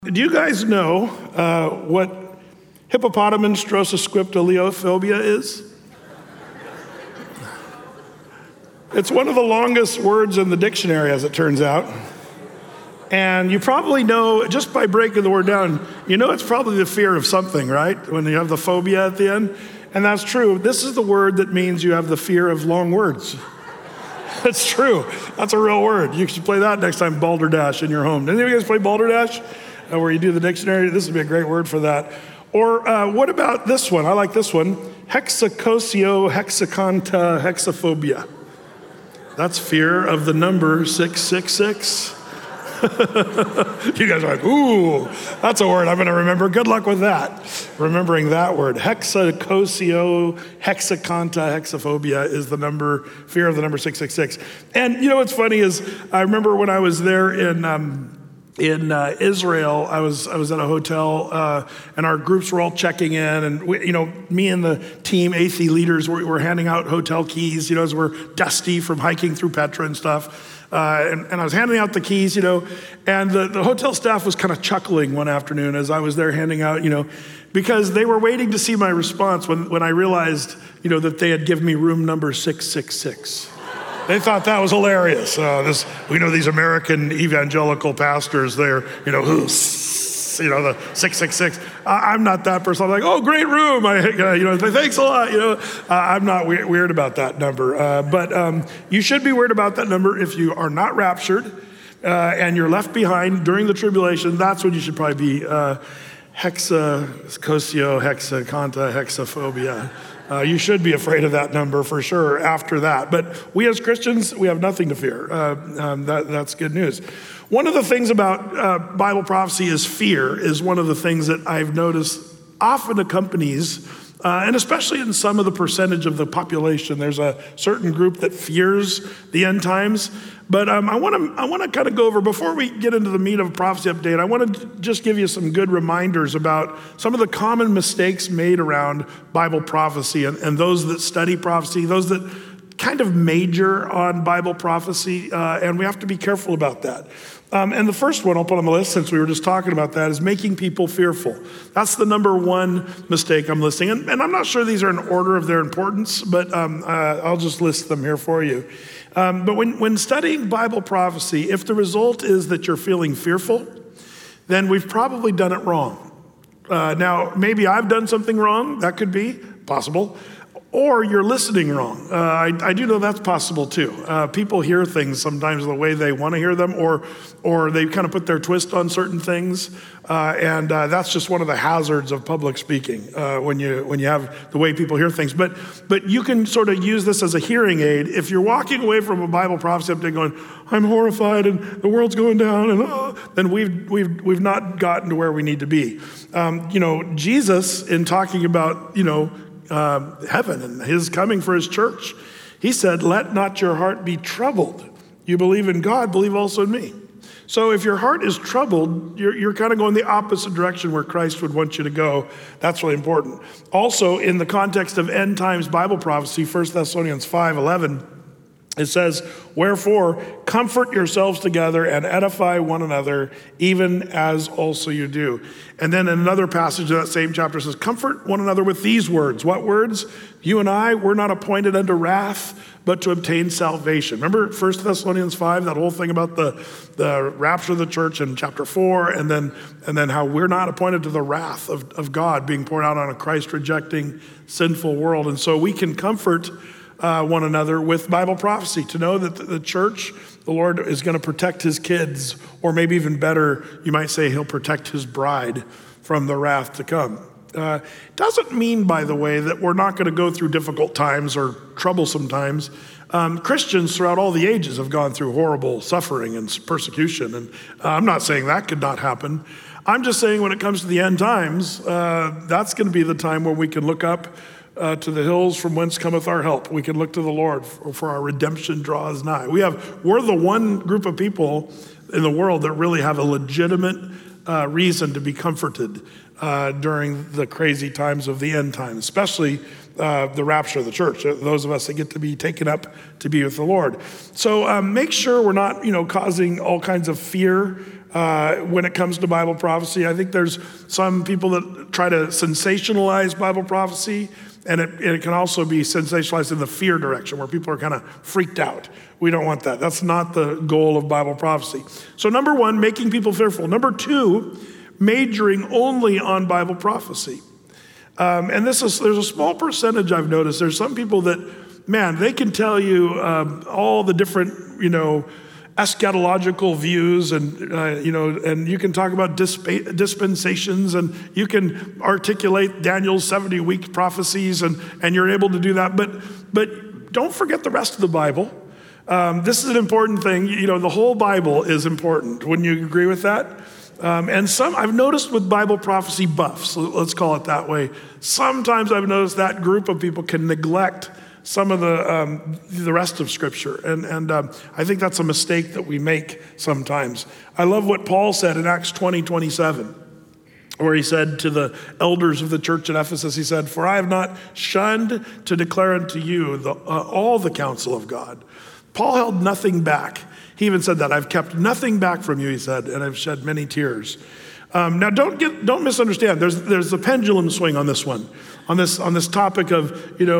Do you guys know what hippopotamus squiptoliophobia is? It's one of the longest words in the dictionary, as it turns out. And you probably know, just by breaking the word down, you know it's probably the fear of something, right? When you have the phobia at the end. And that's true. This is the word that means you have the fear of long words. That's true. That's a real word. You should play that next time, balderdash, in your home. Did any of you guys play balderdash? Where you do the dictionary? This would be a great word for that. Or what about this one? I like this one. Hexacosio hexaconta hexaphobia. That's fear of the number 666. You guys are like, ooh, that's a word I'm going to remember. Good luck with that. Remembering that word. Hexacosio hexaconta hexaphobia is the number, fear of the number 666. And you know what's funny is I remember when I was there in Israel, I was at a hotel, and our groups were all checking in, and me and the team, ATHE leaders, were handing out hotel keys, as we're dusty from hiking through Petra and stuff. And I was handing out the keys, and the hotel staff was kind of chuckling one afternoon as I was there handing out, because they were waiting to see my response when I realized, that they had given me room number 666. They thought that was hilarious. We know these American evangelical pastors, they're, the 666. I'm not that person. I'm like, oh, great room. Thanks a lot. I'm not weird about that number. But you should be weird about that number if you are not raptured and you're left behind during the tribulation. That's when you should probably be hexacosio, hexaconta, hexaphobia. You should be afraid of that number for sure after that. But we as Christians, we have nothing to fear. That's good news. One of the things about Bible prophecy is fear is one of the things that I've noticed often accompanies, and especially in some of the percentage of the population, there's a certain group that fears the end times. But I want to kind of go over, before we get into the meat of a prophecy update, I want to just give you some good reminders about some of the common mistakes made around Bible prophecy and those that study prophecy, those that kind of major on Bible prophecy, and we have to be careful about that. And the first one I'll put on the list, since we were just talking about that, is making people fearful. That's the number one mistake I'm listing. And I'm not sure these are in order of their importance, but I'll just list them here for you. But when studying Bible prophecy, if the result is that you're feeling fearful, then we've probably done it wrong. Now, maybe I've done something wrong. That could be possible. Or you're listening wrong. I do know that's possible too. People hear things sometimes the way they want to hear them, or they kind of put their twist on certain things, and that's just one of the hazards of public speaking when you have the way people hear things. But you can sort of use this as a hearing aid. If you're walking away from a Bible prophecy update going, "I'm horrified and the world's going down," and then we've not gotten to where we need to be. Jesus, in talking about heaven and his coming for his church, he said, "Let not your heart be troubled. You believe in God, believe also in me." So if your heart is troubled, you're kind of going the opposite direction where Christ would want you to go. That's really important. Also, in the context of end times Bible prophecy, 1 Thessalonians 5:11, it says, "Wherefore, comfort yourselves together and edify one another, even as also you do." And then in another passage of that same chapter says, "Comfort one another with these words." What words? "You and I, we're not appointed unto wrath, but to obtain salvation." Remember 1 Thessalonians 5, that whole thing about the rapture of the church in chapter 4, and then how we're not appointed to the wrath of God being poured out on a Christ-rejecting, sinful world. And so we can comfort one another with Bible prophecy, to know that the church, the Lord is going to protect his kids, or maybe even better, you might say he'll protect his bride from the wrath to come. Doesn't mean, by the way, that we're not going to go through difficult times or troublesome times. Christians throughout all the ages have gone through horrible suffering and persecution, and I'm not saying that could not happen. I'm just saying when it comes to the end times, that's going to be the time where we can look up to the hills from whence cometh our help. We can look to the Lord for our redemption draws nigh. We're the one group of people in the world that really have a legitimate reason to be comforted during the crazy times of the end time, especially the rapture of the church, those of us that get to be taken up to be with the Lord. So make sure we're not, causing all kinds of fear when it comes to Bible prophecy. I think there's some people that try to sensationalize Bible prophecy, and it can also be sensationalized in the fear direction where people are kind of freaked out. We don't want that. That's not the goal of Bible prophecy. So number one, making people fearful. Number two, majoring only on Bible prophecy. And there's a small percentage I've noticed. There's some people that, man, they can tell you all the different, eschatological views, and and you can talk about dispensations, and you can articulate Daniel's 70-week prophecies, and you're able to do that. But don't forget the rest of the Bible. This is an important thing. The whole Bible is important. Wouldn't you agree with that? And I've noticed with Bible prophecy buffs, let's call it that way, sometimes I've noticed that group of people can neglect some of the rest of Scripture. And I think that's a mistake that we make sometimes. I love what Paul said in Acts 20:27, where he said to the elders of the church at Ephesus, he said, "For I have not shunned to declare unto you all the counsel of God." Paul held nothing back. He even said that, "I've kept nothing back from you," he said, "and I've shed many tears." Now, don't misunderstand. There's a pendulum swing on this one, on this topic of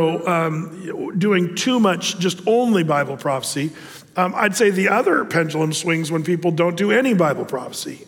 doing too much, just only Bible prophecy. I'd say the other pendulum swings when people don't do any Bible prophecy,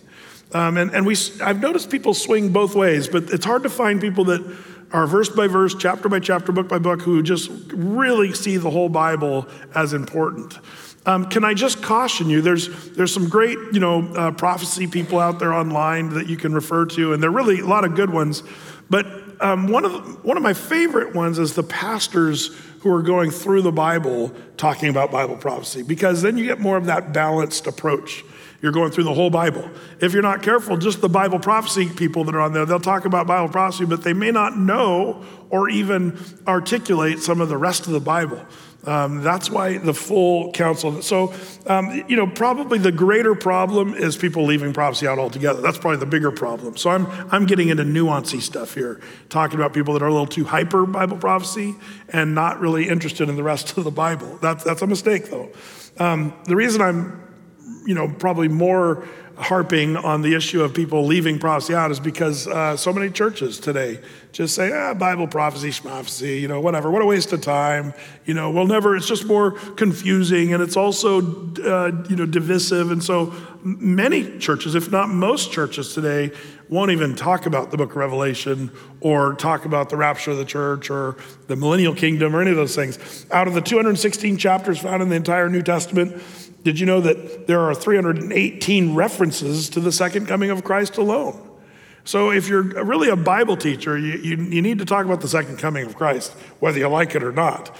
I've noticed people swing both ways, but it's hard to find people that are verse by verse, chapter by chapter, book by book, who just really see the whole Bible as important. Can I just caution you, there's some great, prophecy people out there online that you can refer to, and there are really a lot of good ones. But one of my favorite ones is the pastors who are going through the Bible talking about Bible prophecy, because then you get more of that balanced approach. You're going through the whole Bible. If you're not careful, just the Bible prophecy people that are on there, they'll talk about Bible prophecy, but they may not know or even articulate some of the rest of the Bible. That's why the full counsel. So, probably the greater problem is people leaving prophecy out altogether. That's probably the bigger problem. So I'm getting into nuancy stuff here, talking about people that are a little too hyper Bible prophecy and not really interested in the rest of the Bible. That's a mistake, though. The reason I'm probably more harping on the issue of people leaving prophecy out is because so many churches today just say, Bible prophecy, schmophecy, whatever, what a waste of time. We'll never, it's just more confusing, and it's also, divisive. And so many churches, if not most churches today, won't even talk about the book of Revelation or talk about the rapture of the church or the millennial kingdom or any of those things. Out of the 216 chapters found in the entire New Testament, did you know that there are 318 references to the second coming of Christ alone? So if you're really a Bible teacher, you need to talk about the second coming of Christ, whether you like it or not.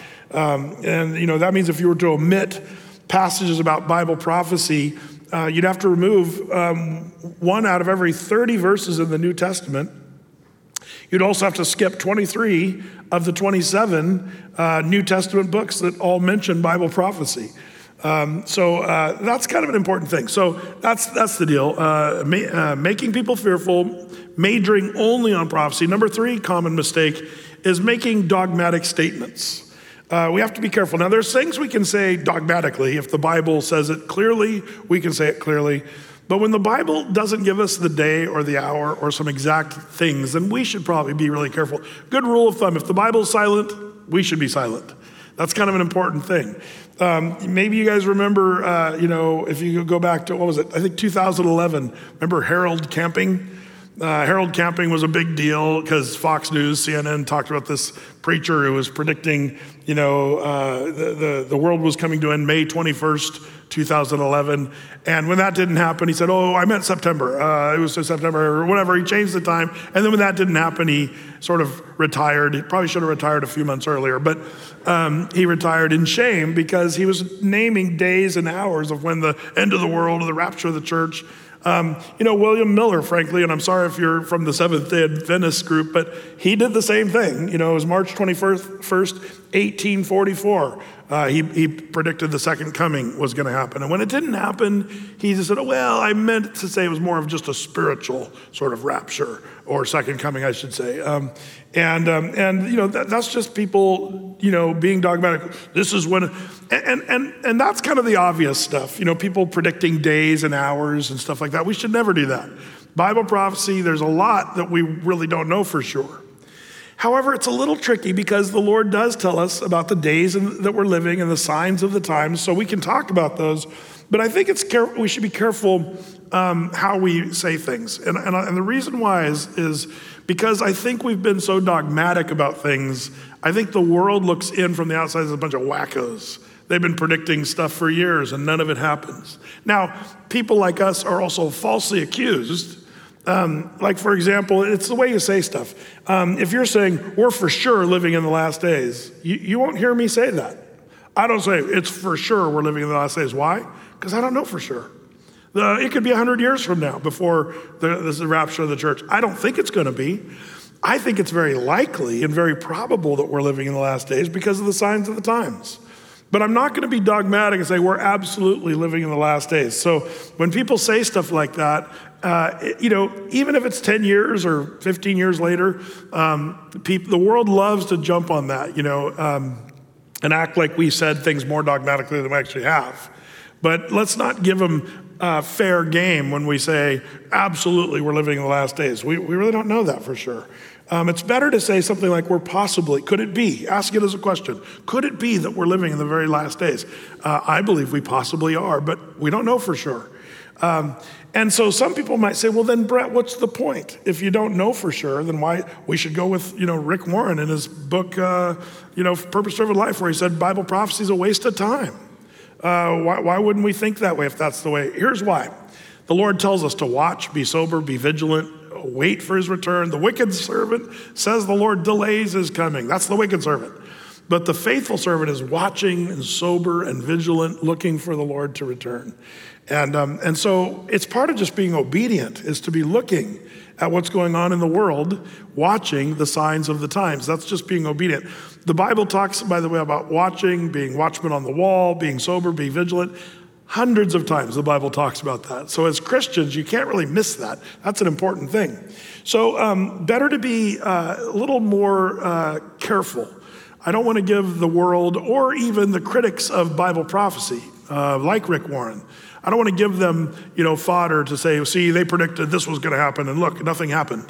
That means if you were to omit passages about Bible prophecy, you'd have to remove one out of every 30 verses in the New Testament. You'd also have to skip 23 of the 27 New Testament books that all mention Bible prophecy. So that's kind of an important thing. So that's the deal. Making people fearful, majoring only on prophecy. Number three common mistake is making dogmatic statements. We have to be careful. Now, there's things we can say dogmatically. If the Bible says it clearly, we can say it clearly. But when the Bible doesn't give us the day or the hour or some exact things, then we should probably be really careful. Good rule of thumb, if the Bible's silent, we should be silent. That's kind of an important thing. Maybe you guys remember, if you go back to, I think 2011, remember Harold Camping? Harold Camping was a big deal because Fox News, CNN talked about this preacher who was predicting, the world was coming to end May 21st, 2011. And when that didn't happen, he said, I meant September. It was September or whatever. He changed the time. And then when that didn't happen, he sort of retired. He probably should have retired a few months earlier, but he retired in shame because he was naming days and hours of when the end of the world or the rapture of the church. William Miller, frankly, and I'm sorry if you're from the Seventh-day Adventist group, but he did the same thing. It was March 21st, 1844. He predicted the second coming was going to happen. And when it didn't happen, he just said, I meant to say it was more of just a spiritual sort of rapture or second coming, I should say. That's just people, being dogmatic. This is when, And that's kind of the obvious stuff. People predicting days and hours and stuff like that. We should never do that. Bible prophecy, there's a lot that we really don't know for sure. However, it's a little tricky because the Lord does tell us about the days that we're living and the signs of the times, so we can talk about those. But I think we should be careful how we say things. And the reason why is because I think we've been so dogmatic about things. I think the world looks in from the outside as a bunch of wackos. They've been predicting stuff for years and none of it happens. Now, people like us are also falsely accused. Like, for example, it's the way you say stuff. If you're saying, we're for sure living in the last days, you won't hear me say that. I don't say, it's for sure we're living in the last days. Why? Because I don't know for sure. It could be 100 years from now before there's the rapture of the church. I don't think it's going to be. I think it's very likely and very probable that we're living in the last days because of the signs of the times. But I'm not going to be dogmatic and say we're absolutely living in the last days. So when people say stuff like that, even if it's 10 years or 15 years later, the world loves to jump on that, and act like we said things more dogmatically than we actually have. But let's not give them fair game when we say, absolutely, we're living in the last days. We really don't know that for sure. It's better to say something like could it be? Ask it as a question. Could it be that we're living in the very last days? I believe we possibly are, but we don't know for sure. And so some people might say, well, then, Brett, what's the point? If you don't know for sure, then why we should go with, Rick Warren in his book, Purpose-Driven Life, where he said Bible prophecy is a waste of time. Why wouldn't we think that way if that's the way? Here's why. The Lord tells us to watch, be sober, be vigilant, wait for his return. The wicked servant says the Lord delays his coming. That's the wicked servant. But the faithful servant is watching and sober and vigilant, looking for the Lord to return. And so it's part of just being obedient is to be looking at what's going on in the world, watching the signs of the times. That's just being obedient. The Bible talks, by the way, about watching, being watchmen on the wall, being sober, being vigilant. Hundreds of times the Bible talks about that. So as Christians, you can't really miss that. That's an important thing. So better to be a little more careful. I don't want to give the world or even the critics of Bible prophecy, like Rick Warren, I don't want to give them, fodder to say, see, they predicted this was going to happen, and look, nothing happened.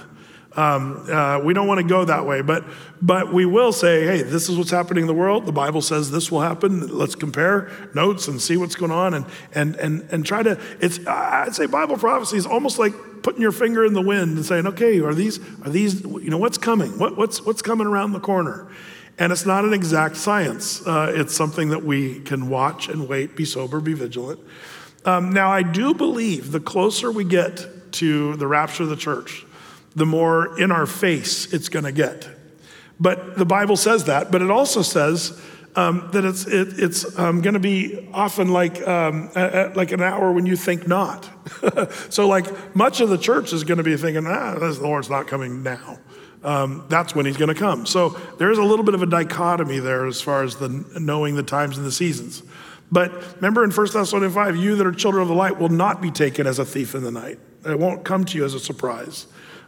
We don't want to go that way, but we will say, hey, this is what's happening in the world. The Bible says this will happen. Let's compare notes and see what's going on, and try to. I'd say Bible prophecy is almost like putting your finger in the wind and saying, okay, are these what's coming? What's coming around the corner? And it's not an exact science. It's something that we can watch and wait, be sober, be vigilant. Now, I do believe the closer we get to the rapture of the church, the more in our face it's going to get. But the Bible says that, but it also says that it's going to be often like an hour when you think not. So like much of the church is going to be thinking, the Lord's not coming now. That's when he's going to come. So there's a little bit of a dichotomy there as far as the knowing the times and the seasons. But remember in 1 Thessalonians 5, you that are children of the light will not be taken as a thief in the night. It won't come to you as a surprise.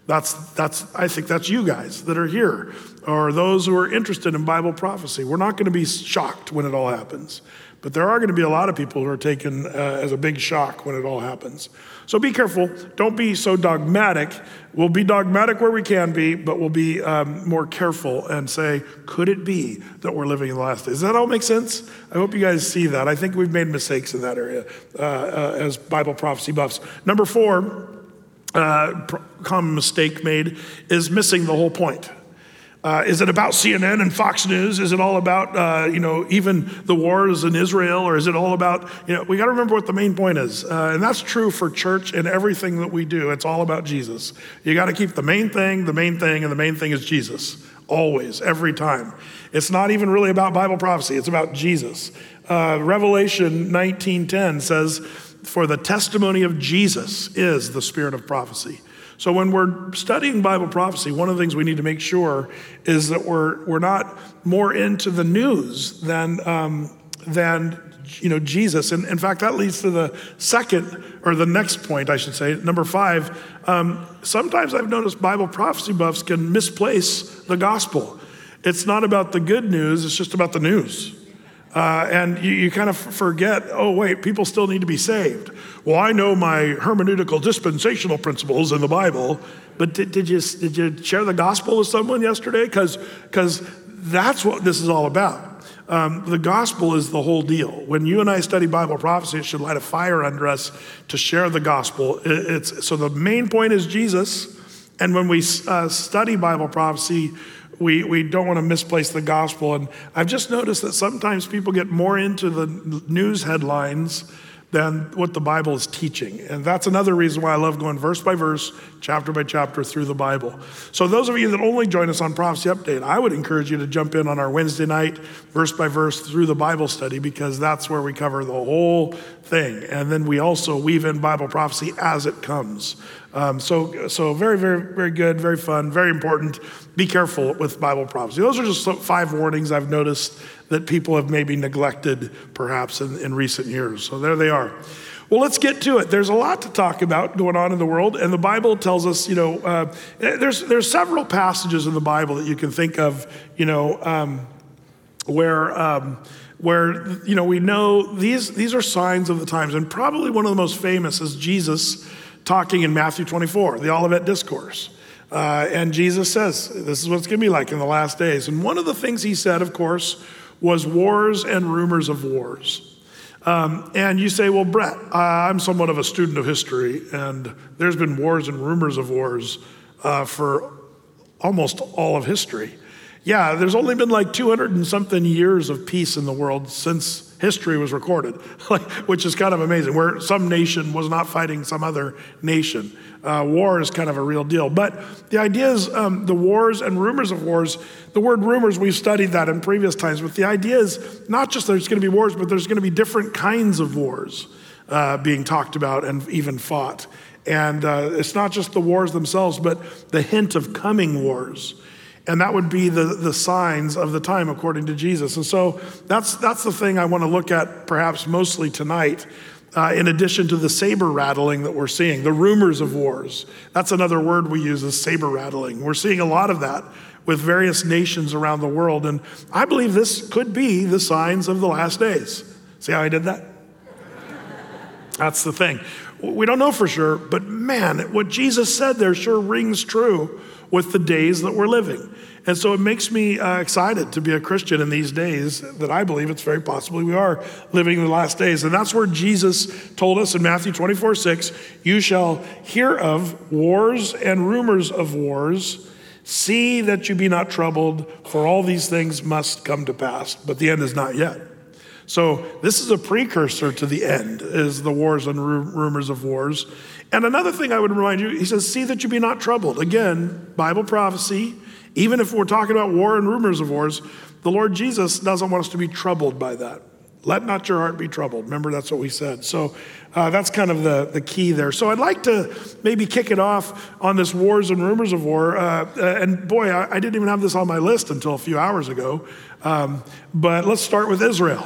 I think that's you guys that are here, or those who are interested in Bible prophecy. We're not going to be shocked when it all happens. But there are going to be a lot of people who are taken as a big shock when it all happens. So be careful. Don't be so dogmatic. We'll be dogmatic where we can be, but we'll be more careful and say, could it be that we're living in the last days? Does that all make sense? I hope you guys see that. I think we've made mistakes in that area as Bible prophecy buffs. Number 4, common mistake made is missing the whole point. Is it about CNN and Fox News? Is it all about, even the wars in Israel? Or is it all about, we got to remember what the main point is. And that's true for church and everything that we do. It's all about Jesus. You got to keep the main thing, and the main thing is Jesus. Always, every time. It's not even really about Bible prophecy. It's about Jesus. Revelation 19:10 says, for the testimony of Jesus is the spirit of prophecy. So when we're studying Bible prophecy, one of the things we need to make sure is that we're not more into the news than Jesus. And in fact, that leads to the next point, I should say, number 5. Sometimes I've noticed Bible prophecy buffs can misplace the gospel. It's not about the good news, it's just about the news. And you kind of forget, oh, wait, people still need to be saved. Well, I know my hermeneutical dispensational principles in the Bible, but did you share the gospel with someone yesterday? Because that's what this is all about. The gospel is the whole deal. When you and I study Bible prophecy, it should light a fire under us to share the gospel. So the main point is Jesus. And when we study Bible prophecy, we don't want to misplace the gospel. And I've just noticed that sometimes people get more into the news headlines than what the Bible is teaching. And that's another reason why I love going verse by verse, chapter by chapter through the Bible. So those of you that only join us on Prophecy Update, I would encourage you to jump in on our Wednesday night, verse by verse through the Bible study, because that's where we cover the whole thing. And then we also weave in Bible prophecy as it comes. So very, very, very good, very fun, very important. Be careful with Bible prophecy. Those are just 5 warnings I've noticed that people have maybe neglected perhaps in recent years. So there they are. Well, let's get to it. There's a lot to talk about going on in the world, and the Bible tells us, there's several passages in the Bible that you can think of, where we know these are signs of the times, and probably one of the most famous is Jesus talking in Matthew 24, the Olivet Discourse. And Jesus says, this is what it's going to be like in the last days. And one of the things he said, of course, was wars and rumors of wars. And you say, well, Brett, I'm somewhat of a student of history, and there's been wars and rumors of wars for almost all of history. Yeah, there's only been like 200 and something years of peace in the world since history was recorded, which is kind of amazing, where some nation was not fighting some other nation. War is kind of a real deal. But the idea is the wars and rumors of wars, the word rumors, we've studied that in previous times, but the idea is not just there's going to be wars, but there's going to be different kinds of wars being talked about and even fought. And it's not just the wars themselves, but the hint of coming wars. And that would be the signs of the time, according to Jesus. And so that's the thing I want to look at perhaps mostly tonight, in addition to the saber rattling that we're seeing, the rumors of wars. That's another word we use, is saber rattling. We're seeing a lot of that with various nations around the world. And I believe this could be the signs of the last days. See how I did that? That's the thing. We don't know for sure, but man, what Jesus said there sure rings true with the days that we're living. And so it makes me excited to be a Christian in these days, that I believe it's very possibly we are living in the last days. And that's where Jesus told us in Matthew 24:6, you shall hear of wars and rumors of wars. See that you be not troubled, for all these things must come to pass, but the end is not yet. So this is a precursor to the end, is the wars and rumors of wars. And another thing I would remind you, he says, see that you be not troubled. Again, Bible prophecy, even if we're talking about war and rumors of wars, the Lord Jesus doesn't want us to be troubled by that. Let not your heart be troubled. Remember, that's what we said. So that's kind of the key there. So I'd like to maybe kick it off on this wars and rumors of war. And boy, I didn't even have this on my list until a few hours ago. But let's start with Israel.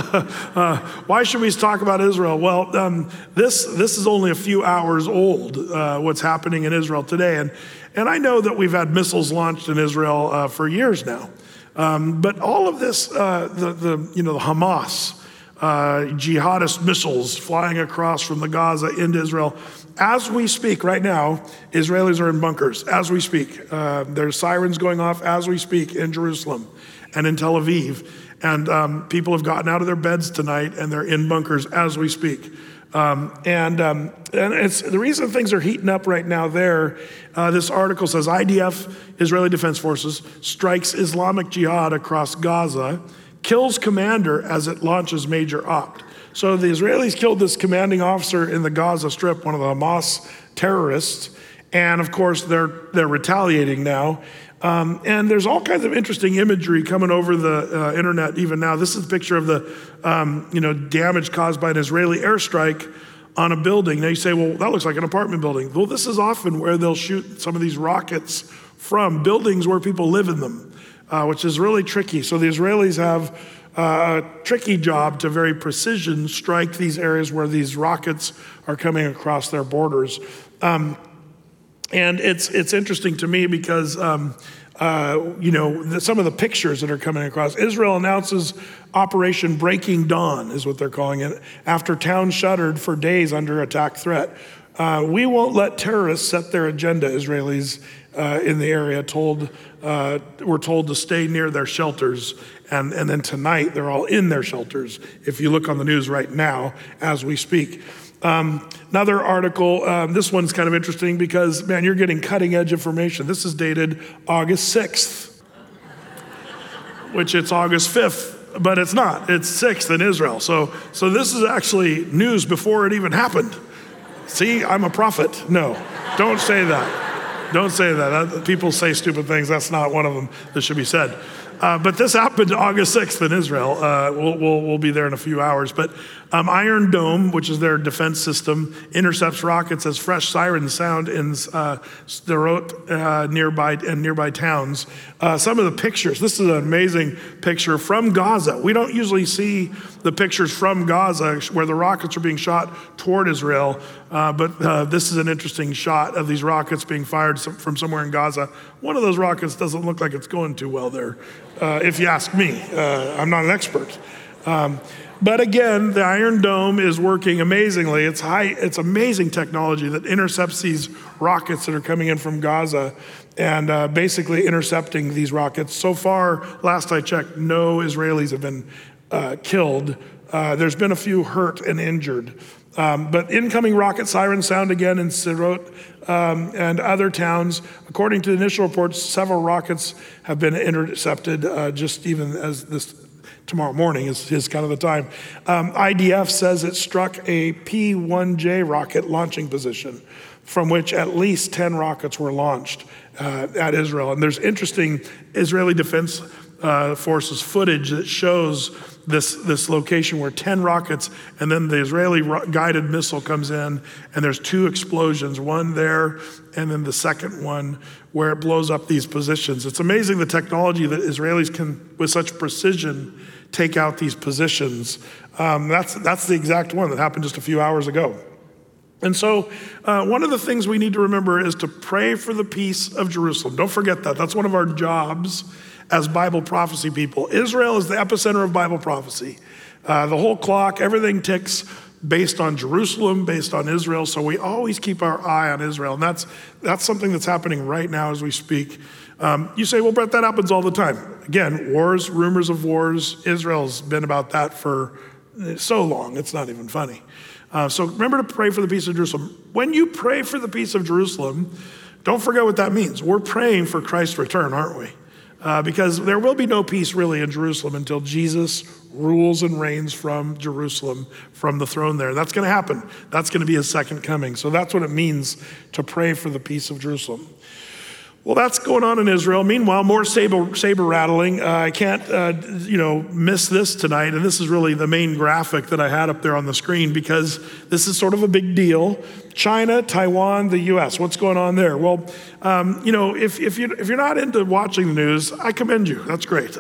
Why should we talk about Israel? Well, this is only a few hours old, what's happening in Israel today. And I know that we've had missiles launched in Israel for years now. But all of this, the Hamas, jihadist missiles flying across from the Gaza into Israel. As we speak right now, Israelis are in bunkers. As we speak, there's sirens going off as we speak in Jerusalem and in Tel Aviv. And people have gotten out of their beds tonight and they're in bunkers as we speak. And it's the reason things are heating up right now there. This article says IDF, Israeli Defense Forces, strikes Islamic Jihad across Gaza, kills commander as it launches major op. So the Israelis killed this commanding officer in the Gaza Strip, one of the Hamas terrorists, and of course they're retaliating now. And there's all kinds of interesting imagery coming over the internet even now. This is a picture of the damage caused by an Israeli airstrike on a building. Now you say, well, that looks like an apartment building. Well, this is often where they'll shoot some of these rockets from buildings where people live in them, which is really tricky. So the Israelis have a tricky job to very precision strike these areas where these rockets are coming across their borders. And it's interesting to me because some of the pictures that are coming across. Israel announces Operation Breaking Dawn is what they're calling it, after towns shuttered for days under attack threat. We won't let terrorists set their agenda, Israelis in the area were told to stay near their shelters. And then tonight, they're all in their shelters, if you look on the news right now as we speak. Another article, this one's kind of interesting because, man, you're getting cutting edge information. This is dated August 6th, which it's August 5th, but it's not. It's 6th in Israel. So this is actually news before it even happened. See, I'm a prophet. No, don't say that. Don't say that. People say stupid things. That's not one of them that should be said. But this happened August 6th in Israel. We'll be there in a few hours. But Iron Dome, which is their defense system, intercepts rockets as fresh sirens sound in Sderot nearby towns. Some of the pictures, this is an amazing picture from Gaza. We don't usually see the pictures from Gaza where the rockets are being shot toward Israel, but this is an interesting shot of these rockets being fired from somewhere in Gaza. One of those rockets doesn't look like it's going too well there, if you ask me. I'm not an expert. But again, the Iron Dome is working amazingly. It's amazing technology that intercepts these rockets that are coming in from Gaza and basically intercepting these rockets. So far, last I checked, no Israelis have been killed. There's been a few hurt and injured. But incoming rocket sirens sound again in Sderot and other towns. According to the initial reports, several rockets have been intercepted just even as this tomorrow morning is kind of the time. IDF says it struck a P-1J rocket launching position from which at least 10 rockets were launched at Israel. And there's interesting Israeli Defense Forces footage that shows this location where 10 rockets and then the Israeli guided missile comes in and there's two explosions, one there and then the second one where it blows up these positions. It's amazing the technology that Israelis can, with such precision, take out these positions. That's the exact one that happened just a few hours ago. And so one of the things we need to remember is to pray for the peace of Jerusalem. Don't forget that. That's one of our jobs as Bible prophecy people. Israel is the epicenter of Bible prophecy. The whole clock, everything ticks based on Jerusalem, based on Israel. So we always keep our eye on Israel. And that's something that's happening right now as we speak. You say, well, Brett, that happens all the time. Again, wars, rumors of wars. Israel's been about that for so long. It's not even funny. So remember to pray for the peace of Jerusalem. When you pray for the peace of Jerusalem, don't forget what that means. We're praying for Christ's return, aren't we? Because there will be no peace really in Jerusalem until Jesus rules and reigns from Jerusalem, from the throne there. That's going to happen. That's going to be his second coming. So that's what it means to pray for the peace of Jerusalem. Well, that's going on in Israel. Meanwhile, more saber rattling. I can't, miss this tonight. And this is really the main graphic that I had up there on the screen because this is sort of a big deal. China, Taiwan, the U.S. What's going on there? Well, if you're not into watching the news, I commend you. That's great.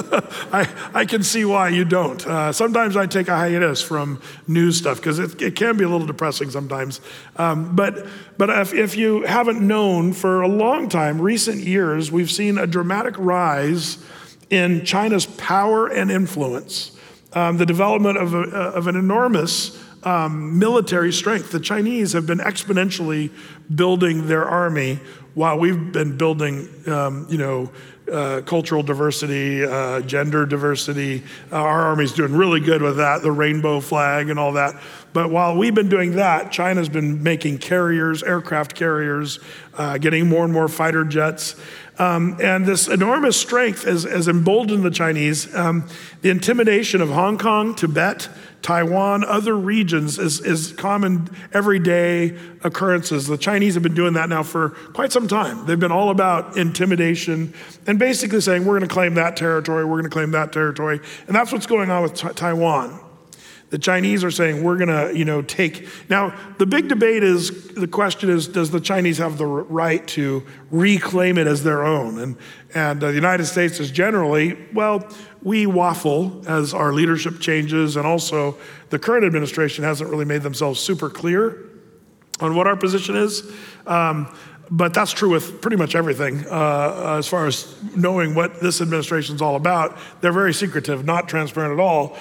I can see why you don't. Sometimes I take a hiatus from news stuff because it can be a little depressing sometimes. But if you haven't known for a long time, recent years, we've seen a dramatic rise in China's power and influence. The development of an enormous military strength. The Chinese have been exponentially building their army while we've been building, cultural diversity, gender diversity. Our army's doing really good with that, the rainbow flag and all that. But while we've been doing that, China's been making carriers, aircraft carriers, getting more and more fighter jets. And this enormous strength has emboldened the Chinese. The intimidation of Hong Kong, Tibet, Taiwan, other regions is common everyday occurrences. The Chinese have been doing that now for quite some time. They've been all about intimidation and basically saying, we're going to claim that territory, we're going to claim that territory. And that's what's going on with Taiwan. The Chinese are saying, we're going to, take. Now, the big debate the question is, does the Chinese have the right to reclaim it as their own? And the United States is generally, we waffle as our leadership changes, and also the current administration hasn't really made themselves super clear on what our position is. But that's true with pretty much everything as far as knowing what this administration is all about. They're very secretive, not transparent at all.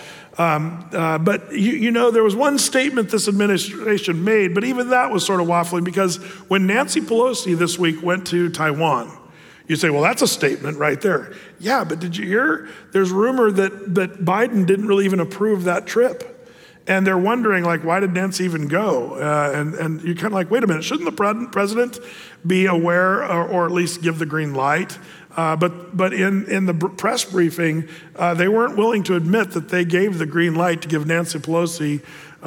But there was one statement this administration made, but even that was sort of waffling, because when Nancy Pelosi this week went to Taiwan, you say, well, that's a statement right there. Yeah, but did you hear? There's rumor that Biden didn't really even approve that trip. And they're wondering, like, why did Nancy even go? And you're kind of like, wait a minute, shouldn't the president be aware or at least give the green light? But in the press briefing, they weren't willing to admit that they gave the green light to give Nancy Pelosi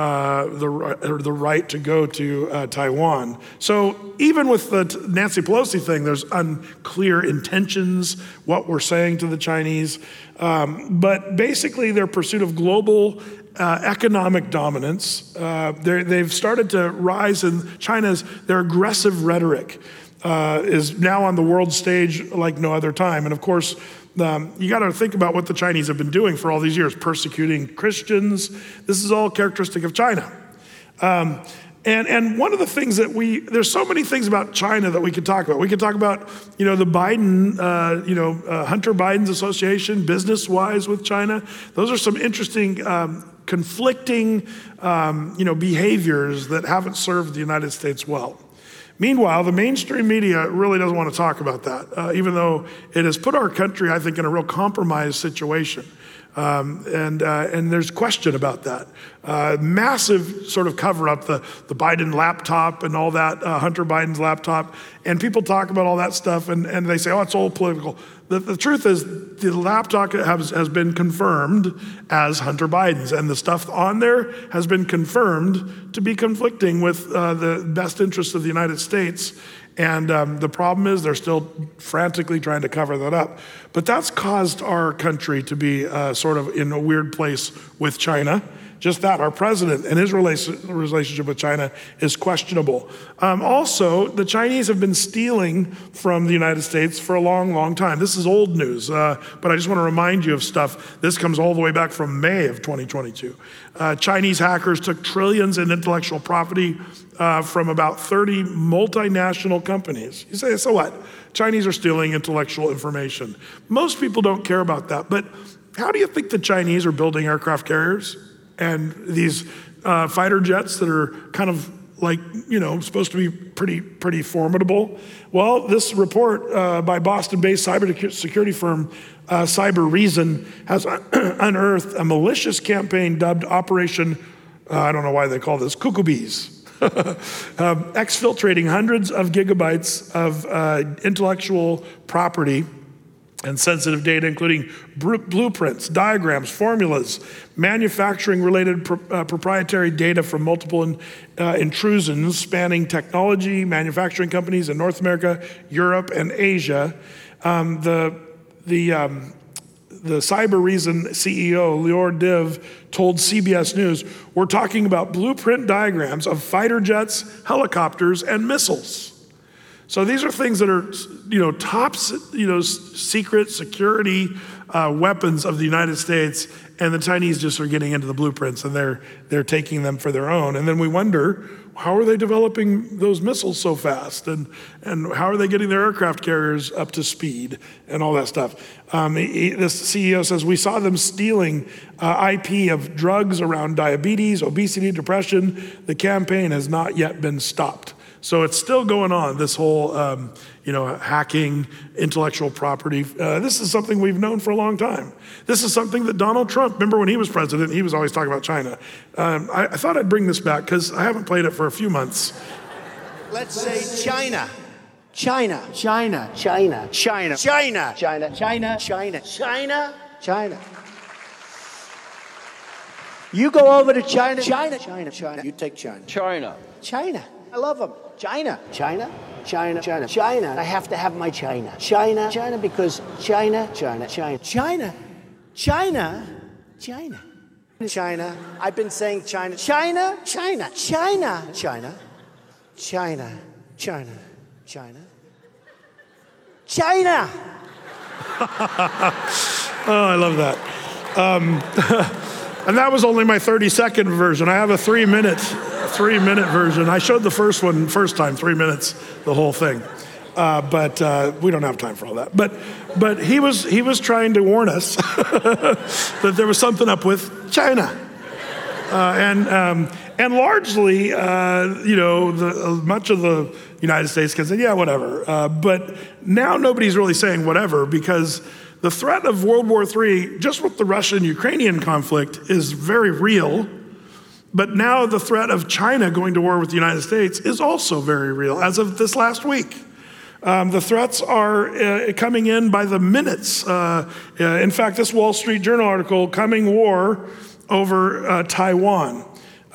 the right to go to Taiwan. So even with the Nancy Pelosi thing, there's unclear intentions, what we're saying to the Chinese. But basically their pursuit of global economic dominance, they've started to rise in their aggressive rhetoric is now on the world stage like no other time. And of course, you got to think about what the Chinese have been doing for all these years, persecuting Christians. This is all characteristic of China. And one of the things that there's so many things about China that we could talk about. We could talk about, the Biden, Hunter Biden's association, business-wise with China. Those are some interesting, conflicting, behaviors that haven't served the United States well. Meanwhile, the mainstream media really doesn't want to talk about that, even though it has put our country, I think, in a real compromised situation. And there's question about that. Massive sort of cover up, the Biden laptop and all that, Hunter Biden's laptop. And people talk about all that stuff and they say, oh, it's all political. The truth is the laptop has been confirmed as Hunter Biden's, and the stuff on there has been confirmed to be conflicting with the best interests of the United States. And the problem is they're still frantically trying to cover that up. But that's caused our country to be sort of in a weird place with China. Just that, our president and his relationship with China is questionable. Also, the Chinese have been stealing from the United States for a long, long time. This is old news, but I just want to remind you of stuff. This comes all the way back from May of 2022. Chinese hackers took trillions in intellectual property from about 30 multinational companies. You say, so what? Chinese are stealing intellectual information. Most people don't care about that, but how do you think the Chinese are building aircraft carriers and these fighter jets that are kind of like, supposed to be pretty formidable? Well, this report by Boston-based cybersecurity firm Cybereason has unearthed a malicious campaign dubbed Operation, I don't know why they call this, Cuckoo Bees, exfiltrating hundreds of gigabytes of intellectual property and sensitive data, including blueprints, diagrams, formulas, manufacturing-related proprietary data from multiple intrusions spanning technology, manufacturing companies in North America, Europe, and Asia. The Cybereason CEO, Lior Div, told CBS News, we're talking about blueprint diagrams of fighter jets, helicopters, and missiles. So these are things that are, top, secret security weapons of the United States, and the Chinese just are getting into the blueprints and they're taking them for their own. And then we wonder, how are they developing those missiles so fast? And how are they getting their aircraft carriers up to speed and all that stuff? This CEO says, we saw them stealing IP of drugs around diabetes, obesity, depression. The campaign has not yet been stopped. So it's still going on, this whole, hacking, intellectual property. This is something we've known for a long time. This is something that Donald Trump, remember when he was president, he was always talking about China. I thought I'd bring this back because I haven't played it for a few months. Let's say China. China. China. China. China. China. China. China. China. China. China. You go over to China. China. China. China. You take China. China. China. I love them. China. China. China. China. China. I have to have my China. China. China Because China. China. China. China. China. China. China. I've been saying China. China. China. China. China. China. China. China. China. Oh, I love that. And that was only my 30-second version. I have a 3-minute 3-minute version. I showed the first time, 3 minutes, the whole thing. But we don't have time for all that. But he was trying to warn us that there was something up with China. And largely, much of the United States can say, yeah, whatever. But now nobody's really saying whatever, because the threat of World War III, just with the Russian-Ukrainian conflict, is very real. But now the threat of China going to war with the United States is also very real, as of this last week. The threats are coming in by the minutes. In fact, this Wall Street Journal article, Coming War over Taiwan.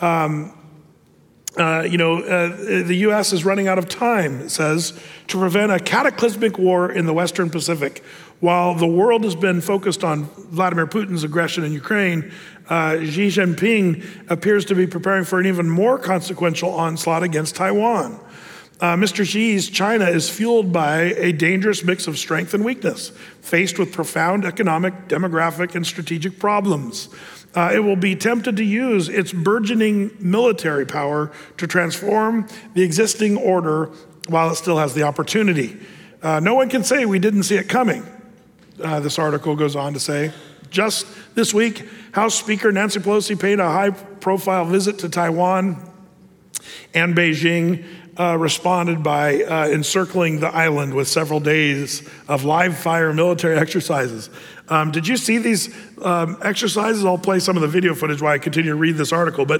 The U.S. is running out of time, it says, to prevent a cataclysmic war in the Western Pacific. While the world has been focused on Vladimir Putin's aggression in Ukraine, Xi Jinping appears to be preparing for an even more consequential onslaught against Taiwan. Mr. Xi's China is fueled by a dangerous mix of strength and weakness, faced with profound economic, demographic, and strategic problems. It will be tempted to use its burgeoning military power to transform the existing order while it still has the opportunity. No one can say we didn't see it coming, this article goes on to say. Just this week, House Speaker Nancy Pelosi paid a high-profile visit to Taiwan, and Beijing responded by encircling the island with several days of live-fire military exercises. Did you see these exercises? I'll play some of the video footage while I continue to read this article. But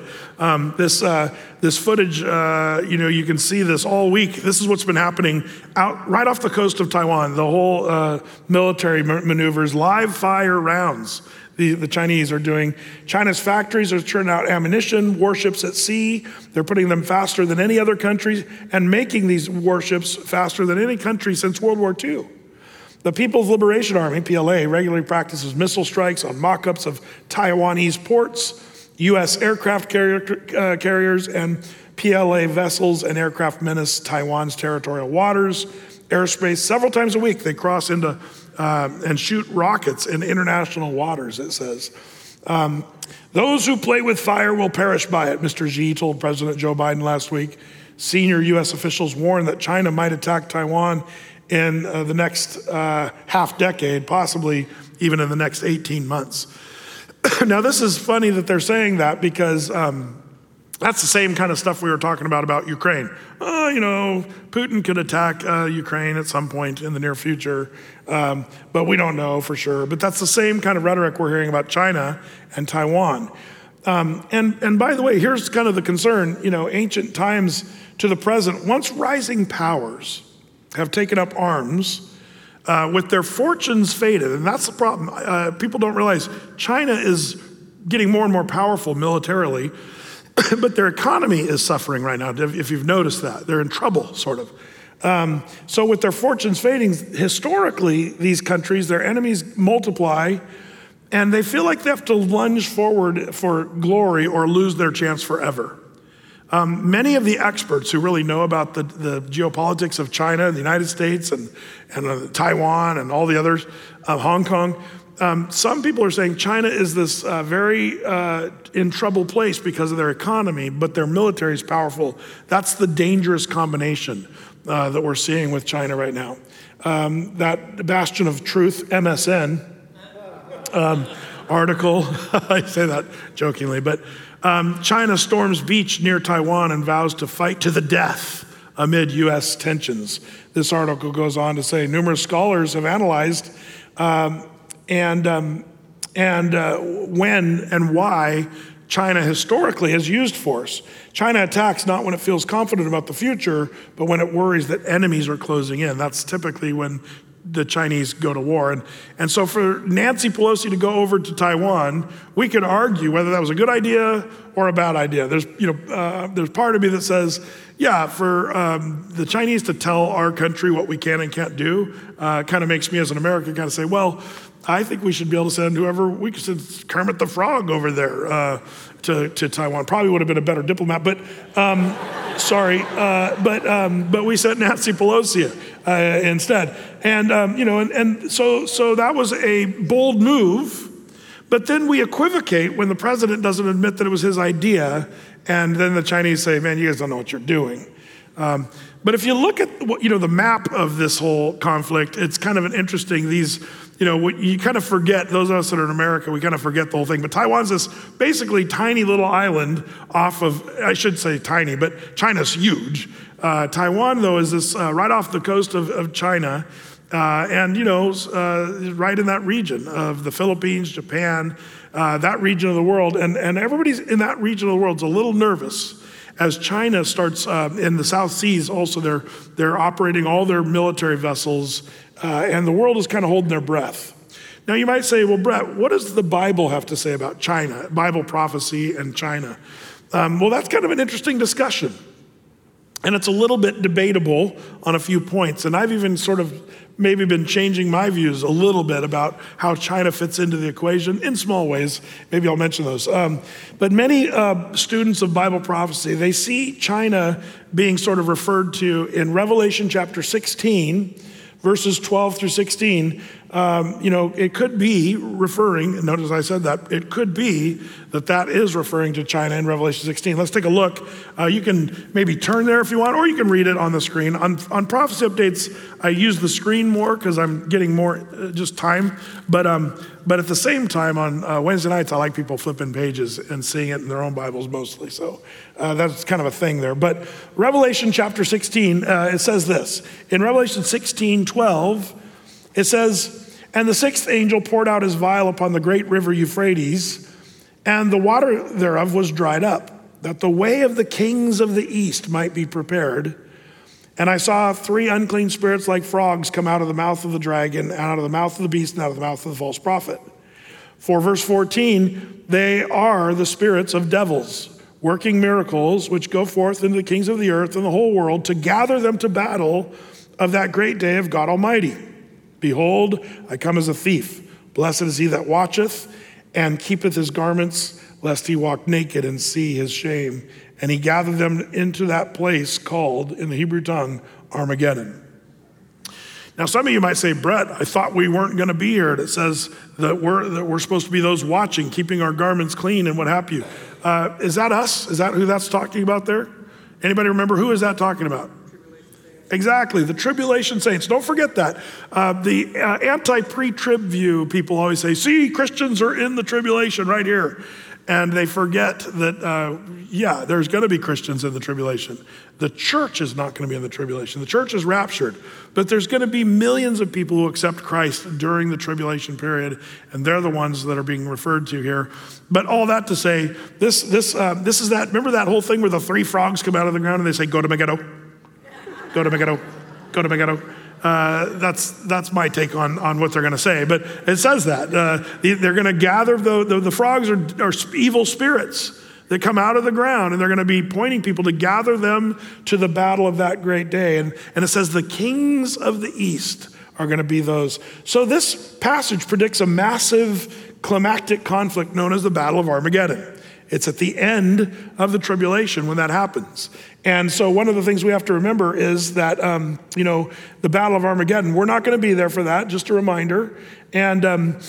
this footage, you can see this all week. This is what's been happening out right off the coast of Taiwan. The whole military maneuvers, live-fire rounds. The Chinese are doing. China's factories are churning out ammunition, warships at sea. They're putting them faster than any other country and making these warships faster than any country since World War II. The People's Liberation Army, PLA, regularly practices missile strikes on mock-ups of Taiwanese ports, U.S. aircraft carriers, and PLA vessels and aircraft menace Taiwan's territorial waters, airspace. Several times a week, they cross into and shoot rockets in international waters, it says. Those who play with fire will perish by it, Mr. Xi told President Joe Biden last week. Senior U.S. officials warned that China might attack Taiwan in the next half decade, possibly even in the next 18 months. Now, this is funny that they're saying that because that's the same kind of stuff we were talking about Ukraine. Putin could attack Ukraine at some point in the near future, but we don't know for sure. But that's the same kind of rhetoric we're hearing about China and Taiwan. And by the way, here's kind of the concern, ancient times to the present, once rising powers have taken up arms with their fortunes faded, and that's the problem. People don't realize China is getting more and more powerful militarily, but their economy is suffering right now, if you've noticed that. They're in trouble, sort of. So with their fortunes fading, historically, these countries, their enemies multiply, and they feel like they have to lunge forward for glory or lose their chance forever. Many of the experts who really know about the geopolitics of China, the United States, and Taiwan, and all the others, Hong Kong, some people are saying China is this very in trouble place because of their economy, but their military is powerful. That's the dangerous combination that we're seeing with China right now. That bastion of truth, MSN article, I say that jokingly, but China storms beach near Taiwan and vows to fight to the death amid U.S. tensions. This article goes on to say numerous scholars have analyzed when and why China historically has used force. China attacks not when it feels confident about the future, but when it worries that enemies are closing in. That's typically when the Chinese go to war. And so for Nancy Pelosi to go over to Taiwan, we could argue whether that was a good idea or a bad idea. There's part of me that says, yeah, for the Chinese to tell our country what we can and can't do kind of makes me as an American kind of say, well, I think we should be able to send whoever, we could send Kermit the Frog over there to Taiwan. Probably would have been a better diplomat, but but we sent Nancy Pelosi instead. And so that was a bold move, But then we equivocate when the president doesn't admit that it was his idea, and then the Chinese say, man, you guys don't know what you're doing. But if you look at the map of this whole conflict, it's kind of an interesting, you kind of forget, those of us that are in America, we kind of forget the whole thing. But Taiwan's this basically tiny little island off of, I should say tiny, but China's huge. Taiwan, though, is this right off the coast of China, and right in that region of the Philippines, Japan, that region of the world. And everybody's in that region of the world is a little nervous as China starts in the South Seas. Also, they're operating all their military vessels, and the world is kind of holding their breath. Now, you might say, well, Brett, what does the Bible have to say about China, Bible prophecy and China? Well, that's kind of an interesting discussion. And it's a little bit debatable on a few points. And I've even sort of maybe been changing my views a little bit about how China fits into the equation in small ways. Maybe I'll mention those. But many students of Bible prophecy, they see China being sort of referred to in Revelation chapter 16, verses 12 through 16. It could be referring, notice I said that, it could be that is referring to China in Revelation 16. Let's take a look. You can maybe turn there if you want, or you can read it on the screen. On Prophecy Updates, I use the screen more because I'm getting more just time. But at the same time, on Wednesday nights, I like people flipping pages and seeing it in their own Bibles mostly. So that's kind of a thing there. But Revelation chapter 16, it says this. In Revelation 16:12, it says, and the sixth angel poured out his vial upon the great river Euphrates, and the water thereof was dried up, that the way of the kings of the east might be prepared. And I saw 3 unclean spirits like frogs come out of the mouth of the dragon, and out of the mouth of the beast, and out of the mouth of the false prophet. For verse 14, they are the spirits of devils, working miracles, which go forth into the kings of the earth and the whole world to gather them to battle of that great day of God Almighty. Behold, I come as a thief. Blessed is he that watcheth and keepeth his garments, lest he walk naked and see his shame. And he gathered them into that place called, in the Hebrew tongue, Armageddon. Now, some of you might say, Brett, I thought we weren't going to be here. It says that we're supposed to be those watching, keeping our garments clean and what have you. Is that us? Is that who that's talking about there? Anybody remember who is that talking about? Exactly, the tribulation saints. Don't forget that. The anti-pre-trib view, people always say, see, Christians are in the tribulation right here. And they forget that, there's going to be Christians in the tribulation. The church is not going to be in the tribulation. The church is raptured. But there's going to be millions of people who accept Christ during the tribulation period, and they're the ones that are being referred to here. But all that to say, this is that, remember that whole thing where the 3 frogs come out of the ground and they say, go to Megiddo? Go to Megiddo, go to Megiddo. That's my take on what they're going to say. But it says that. They're going to gather, the frogs are evil spirits that come out of the ground, and they're going to be pointing people to gather them to the battle of that great day. And it says the kings of the east are going to be those. So this passage predicts a massive climactic conflict known as the Battle of Armageddon. It's at the end of the tribulation when that happens. And so one of the things we have to remember is that, the Battle of Armageddon, we're not going to be there for that, just a reminder. And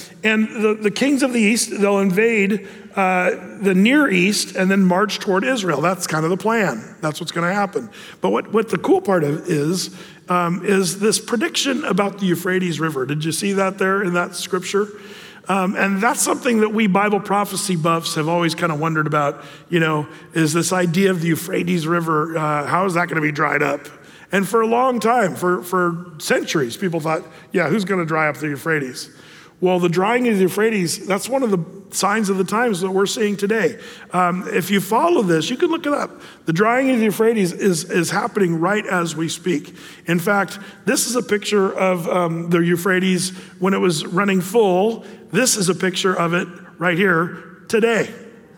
the kings of the east, they'll invade the Near East and then march toward Israel. That's kind of the plan. That's what's going to happen. But what the cool part of is this prediction about the Euphrates River. Did you see that there in that scripture? And that's something that we Bible prophecy buffs have always kind of wondered about, is this idea of the Euphrates River, how is that going to be dried up? And for a long time, for centuries, people thought, who's going to dry up the Euphrates? Well, the drying of the Euphrates, that's one of the signs of the times that we're seeing today. If you follow this, you can look it up. The drying of the Euphrates is happening right as we speak. In fact, this is a picture of the Euphrates when it was running full. This is a picture of it right here today.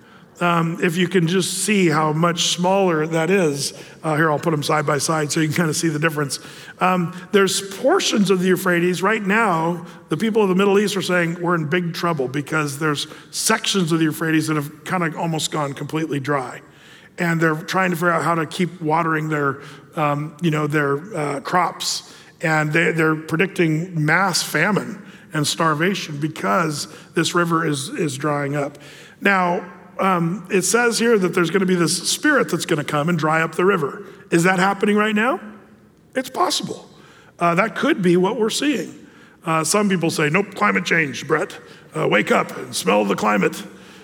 If you can just see how much smaller that is. Here, I'll put them side by side so you can kind of see the difference. There's portions of the Euphrates right now, the people of the Middle East are saying we're in big trouble because there's sections of the Euphrates that have kind of almost gone completely dry. And they're trying to figure out how to keep watering their crops. And they're predicting mass famine and starvation because this river is drying up. Now, it says here that there's going to be this spirit that's going to come and dry up the river. Is that happening right now? It's possible. That could be what we're seeing. Some people say, nope, climate change, Brett. Wake up and smell the climate.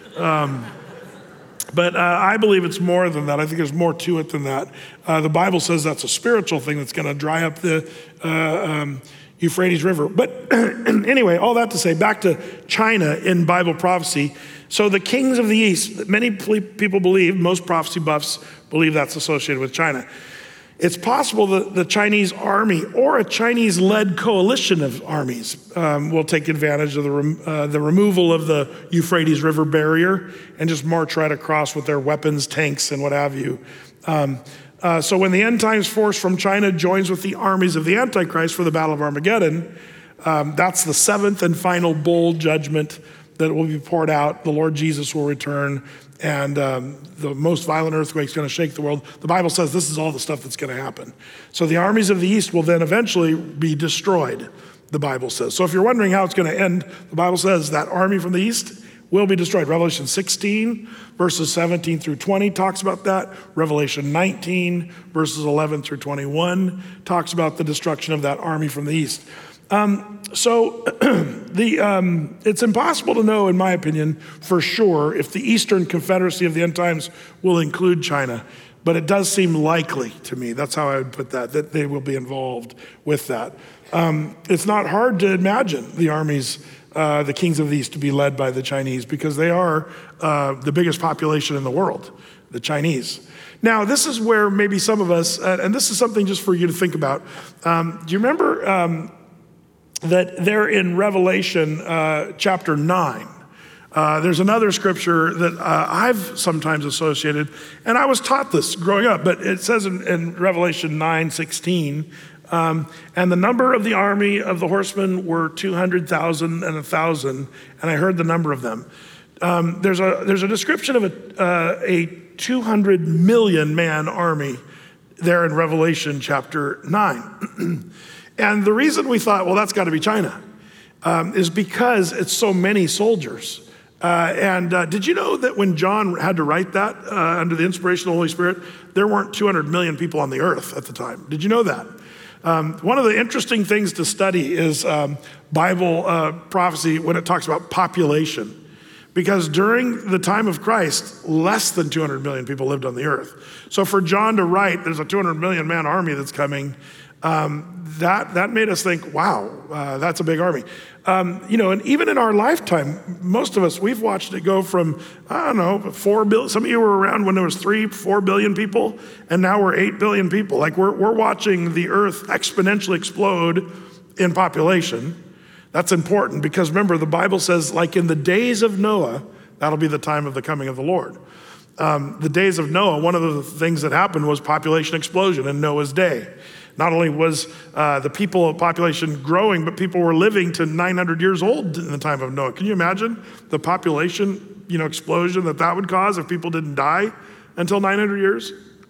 But I believe it's more than that. I think there's more to it than that. The Bible says that's a spiritual thing that's going to dry up the Euphrates River. But anyway, all that to say, back to China in Bible prophecy. So the kings of the East, many people believe, most prophecy buffs believe that's associated with China. It's possible that the Chinese army or a Chinese-led coalition of armies will take advantage of the removal of the Euphrates River barrier and just march right across with their weapons, tanks, and what have you. So when the end times force from China joins with the armies of the Antichrist for the Battle of Armageddon, that's the seventh and final bowl judgment that will be poured out. The Lord Jesus will return, and the most violent earthquake is going to shake the world. The Bible says this is all the stuff that's going to happen. So the armies of the East will then eventually be destroyed, the Bible says. So if you're wondering how it's going to end, the Bible says that army from the East will be destroyed. Revelation 16, verses 17 through 20 talks about that. Revelation 19, verses 11 through 21 talks about the destruction of that army from the East. So it's impossible to know, in my opinion, for sure if the Eastern Confederacy of the end times will include China, but it does seem likely to me, that's how I would put that they will be involved with that. It's not hard to imagine the armies, the kings of the East, to be led by the Chinese because they are the biggest population in the world, the Chinese. Now, this is where maybe some of us, and this is something just for you to think about. Do you remember that there in Revelation chapter 9, there's another scripture that I've sometimes associated, and I was taught this growing up, but it says in Revelation 9:16, and the number of the army of the horsemen were 200,000 and 1,000, and I heard the number of them. There's a description of a 200 million man army there in Revelation chapter 9. And the reason we thought, well, that's got to be China, is because it's so many soldiers. Did you know that when John had to write that under the inspiration of the Holy Spirit, there weren't 200 million people on the earth at the time? Did you know that? One of the interesting things to study is Bible prophecy when it talks about population. Because during the time of Christ, less than 200 million people lived on the earth. So for John to write, there's a 200 million man army that's coming, that made us think, wow, that's a big army. And even in our lifetime, most of us, we've watched it go from, 4 billion. Some of you were around when there was 3-4 billion people, and now we're 8 billion people. Like we're watching the earth exponentially explode in population. That's important because remember, the Bible says, like in the days of Noah, that'll be the time of the coming of the Lord. The days of Noah, one of the things that happened was population explosion in Noah's day. Not only was the population growing, but people were living to 900 years old in the time of Noah. Can you imagine the population, explosion that would cause if people didn't die until 900 years?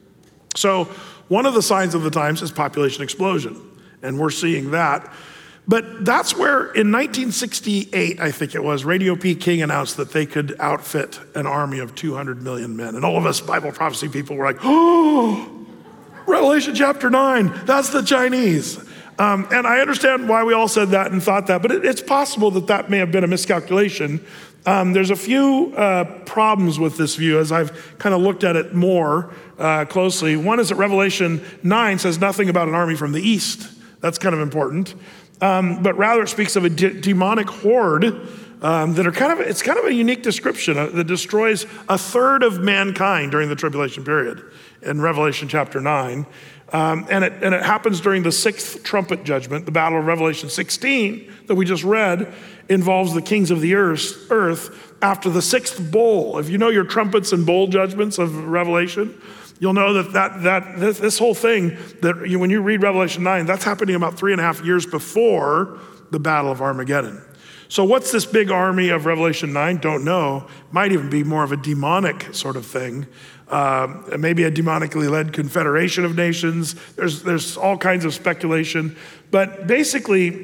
So one of the signs of the times is population explosion, and we're seeing that. But that's where in 1968, I think it was, Radio Peking announced that they could outfit an army of 200 million men. And all of us Bible prophecy people were like, oh, Revelation chapter 9, that's the Chinese. And I understand why we all said that and thought that, but it's possible that may have been a miscalculation. There's a few problems with this view as I've kind of looked at it more closely. One is that Revelation 9 says nothing about an army from the east. That's kind of important. But rather it speaks of a demonic horde that are it's kind of a unique description that destroys a third of mankind during the tribulation period in Revelation chapter 9. And it happens during the sixth trumpet judgment. The battle of Revelation 16 that we just read involves the kings of the earth after the sixth bowl. If you know your trumpets and bowl judgments of Revelation, you'll know that this whole thing, when you read Revelation 9, that's happening about 3.5 years before the Battle of Armageddon. So what's this big army of Revelation 9? Don't know. Might even be more of a demonic sort of thing. Maybe a demonically led confederation of nations. There's all kinds of speculation. But basically,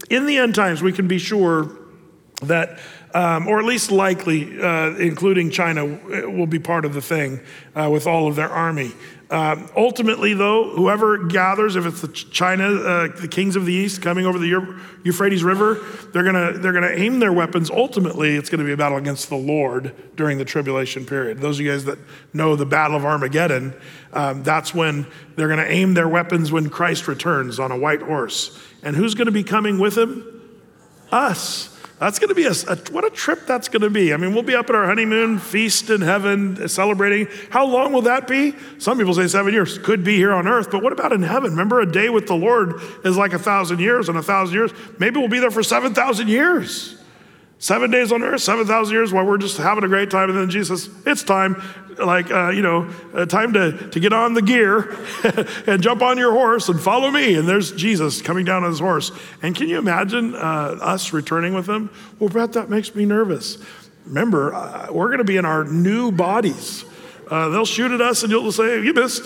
In the end times, we can be sure that, or at least likely, including China, will be part of the thing with all of their army. Ultimately, though, whoever gathers, if it's China, the kings of the east coming over the Euphrates River, they're gonna aim their weapons. Ultimately, it's gonna be a battle against the Lord during the tribulation period. Those of you guys that know the Battle of Armageddon, that's when they're gonna aim their weapons when Christ returns on a white horse. And who's gonna be coming with him? Us. That's going to be what a trip that's going to be. I mean, we'll be up at our honeymoon feast in heaven celebrating. How long will that be? Some people say 7 years. Could be here on earth, but what about in heaven? Remember, a day with the Lord is like 1,000 years, and 1,000 years, maybe we'll be there for 7,000 years. 7 days on earth, 7,000 years while we're just having a great time. And then Jesus, it's time, time to get on the gear and jump on your horse and follow me. And there's Jesus coming down on his horse. And can you imagine us returning with him? Well, Brett, that makes me nervous. Remember, we're going to be in our new bodies. They'll shoot at us and you'll say, you missed.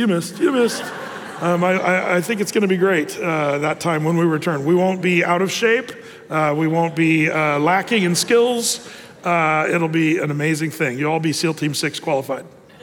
I think it's going to be great that time when we return. We won't be out of shape. We won't be lacking in skills. It'll be an amazing thing. You'll all be SEAL Team 6 qualified.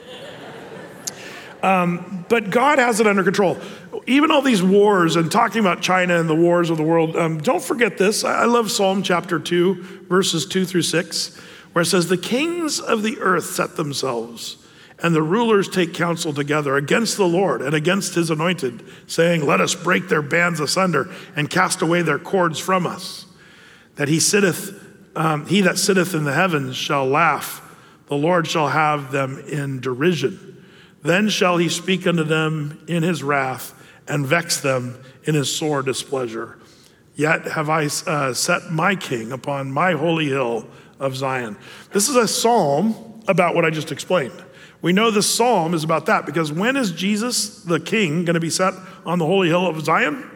But God has it under control. Even all these wars and talking about China and the wars of the world, don't forget this. I love Psalm chapter 2, verses 2 through 6, where it says, the kings of the earth set themselves, and the rulers take counsel together against the Lord and against his anointed, saying, let us break their bands asunder and cast away their cords from us. That he that sitteth in the heavens shall laugh. The Lord shall have them in derision. Then shall he speak unto them in his wrath and vex them in his sore displeasure. Yet have I set my king upon my holy hill of Zion. This is a psalm about what I just explained. We know this psalm is about that because when is Jesus, the king, going to be set on the holy hill of Zion?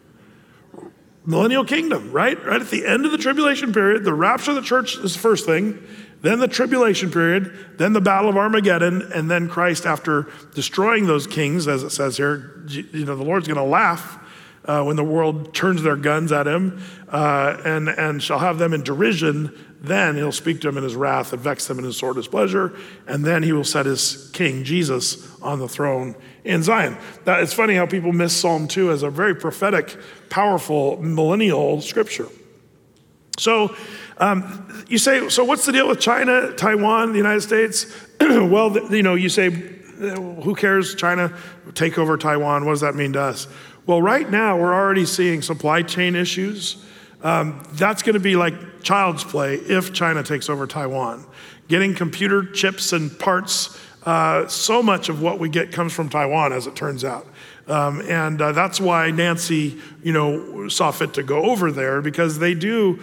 Millennial kingdom, right? Right at the end of the tribulation period, the rapture of the church is the first thing, then the tribulation period, then the battle of Armageddon, and then Christ, after destroying those kings, as it says here, the Lord's going to laugh when the world turns their guns at him and shall have them in derision. Then he'll speak to them in his wrath and vex them in his sore displeasure. And then he will set his king, Jesus, on the throne in Zion. It's funny how people miss Psalm 2 as a very prophetic, powerful, millennial scripture. So you say, so what's the deal with China, Taiwan, the United States? Well, you say, who cares? China take over Taiwan. What does that mean to us? Well, right now we're already seeing supply chain issues. That's going to be like child's play if China takes over Taiwan. Getting computer chips and parts, so much of what we get comes from Taiwan, as it turns out. And that's why Nancy, saw fit to go over there, because they do,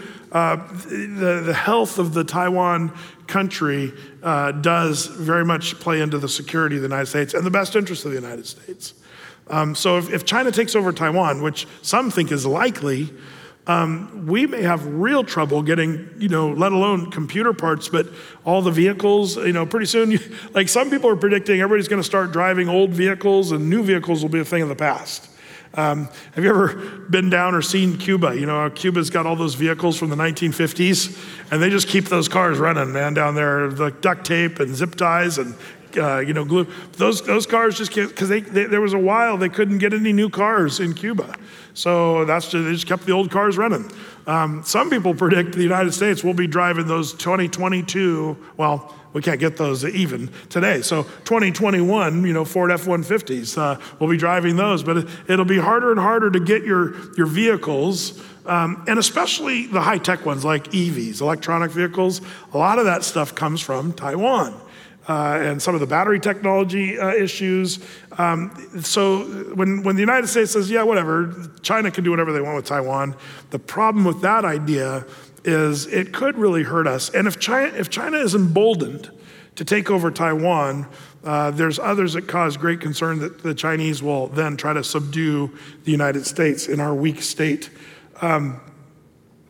the health of the Taiwan country does very much play into the security of the United States and the best interest of the United States. So if China takes over Taiwan, which some think is likely, we may have real trouble getting, let alone computer parts, but all the vehicles, pretty soon, like some people are predicting everybody's going to start driving old vehicles and new vehicles will be a thing of the past. Have you ever been down or seen Cuba? Cuba's got all those vehicles from the 1950s and they just keep those cars running, man, down there, like duct tape and zip ties and glue. Those cars just can't, because there was a while they couldn't get any new cars in Cuba. So they just kept the old cars running. Some people predict the United States will be driving those 2022, well, we can't get those even today. So 2021, Ford F-150s, we'll be driving those, but it'll be harder and harder to get your vehicles, and especially the high-tech ones like EVs, electronic vehicles. A lot of that stuff comes from Taiwan. And some of the battery technology issues. So when the United States says, yeah, whatever, China can do whatever they want with Taiwan, the problem with that idea is it could really hurt us. And if China is emboldened to take over Taiwan, there's others that cause great concern that the Chinese will then try to subdue the United States in our weak state.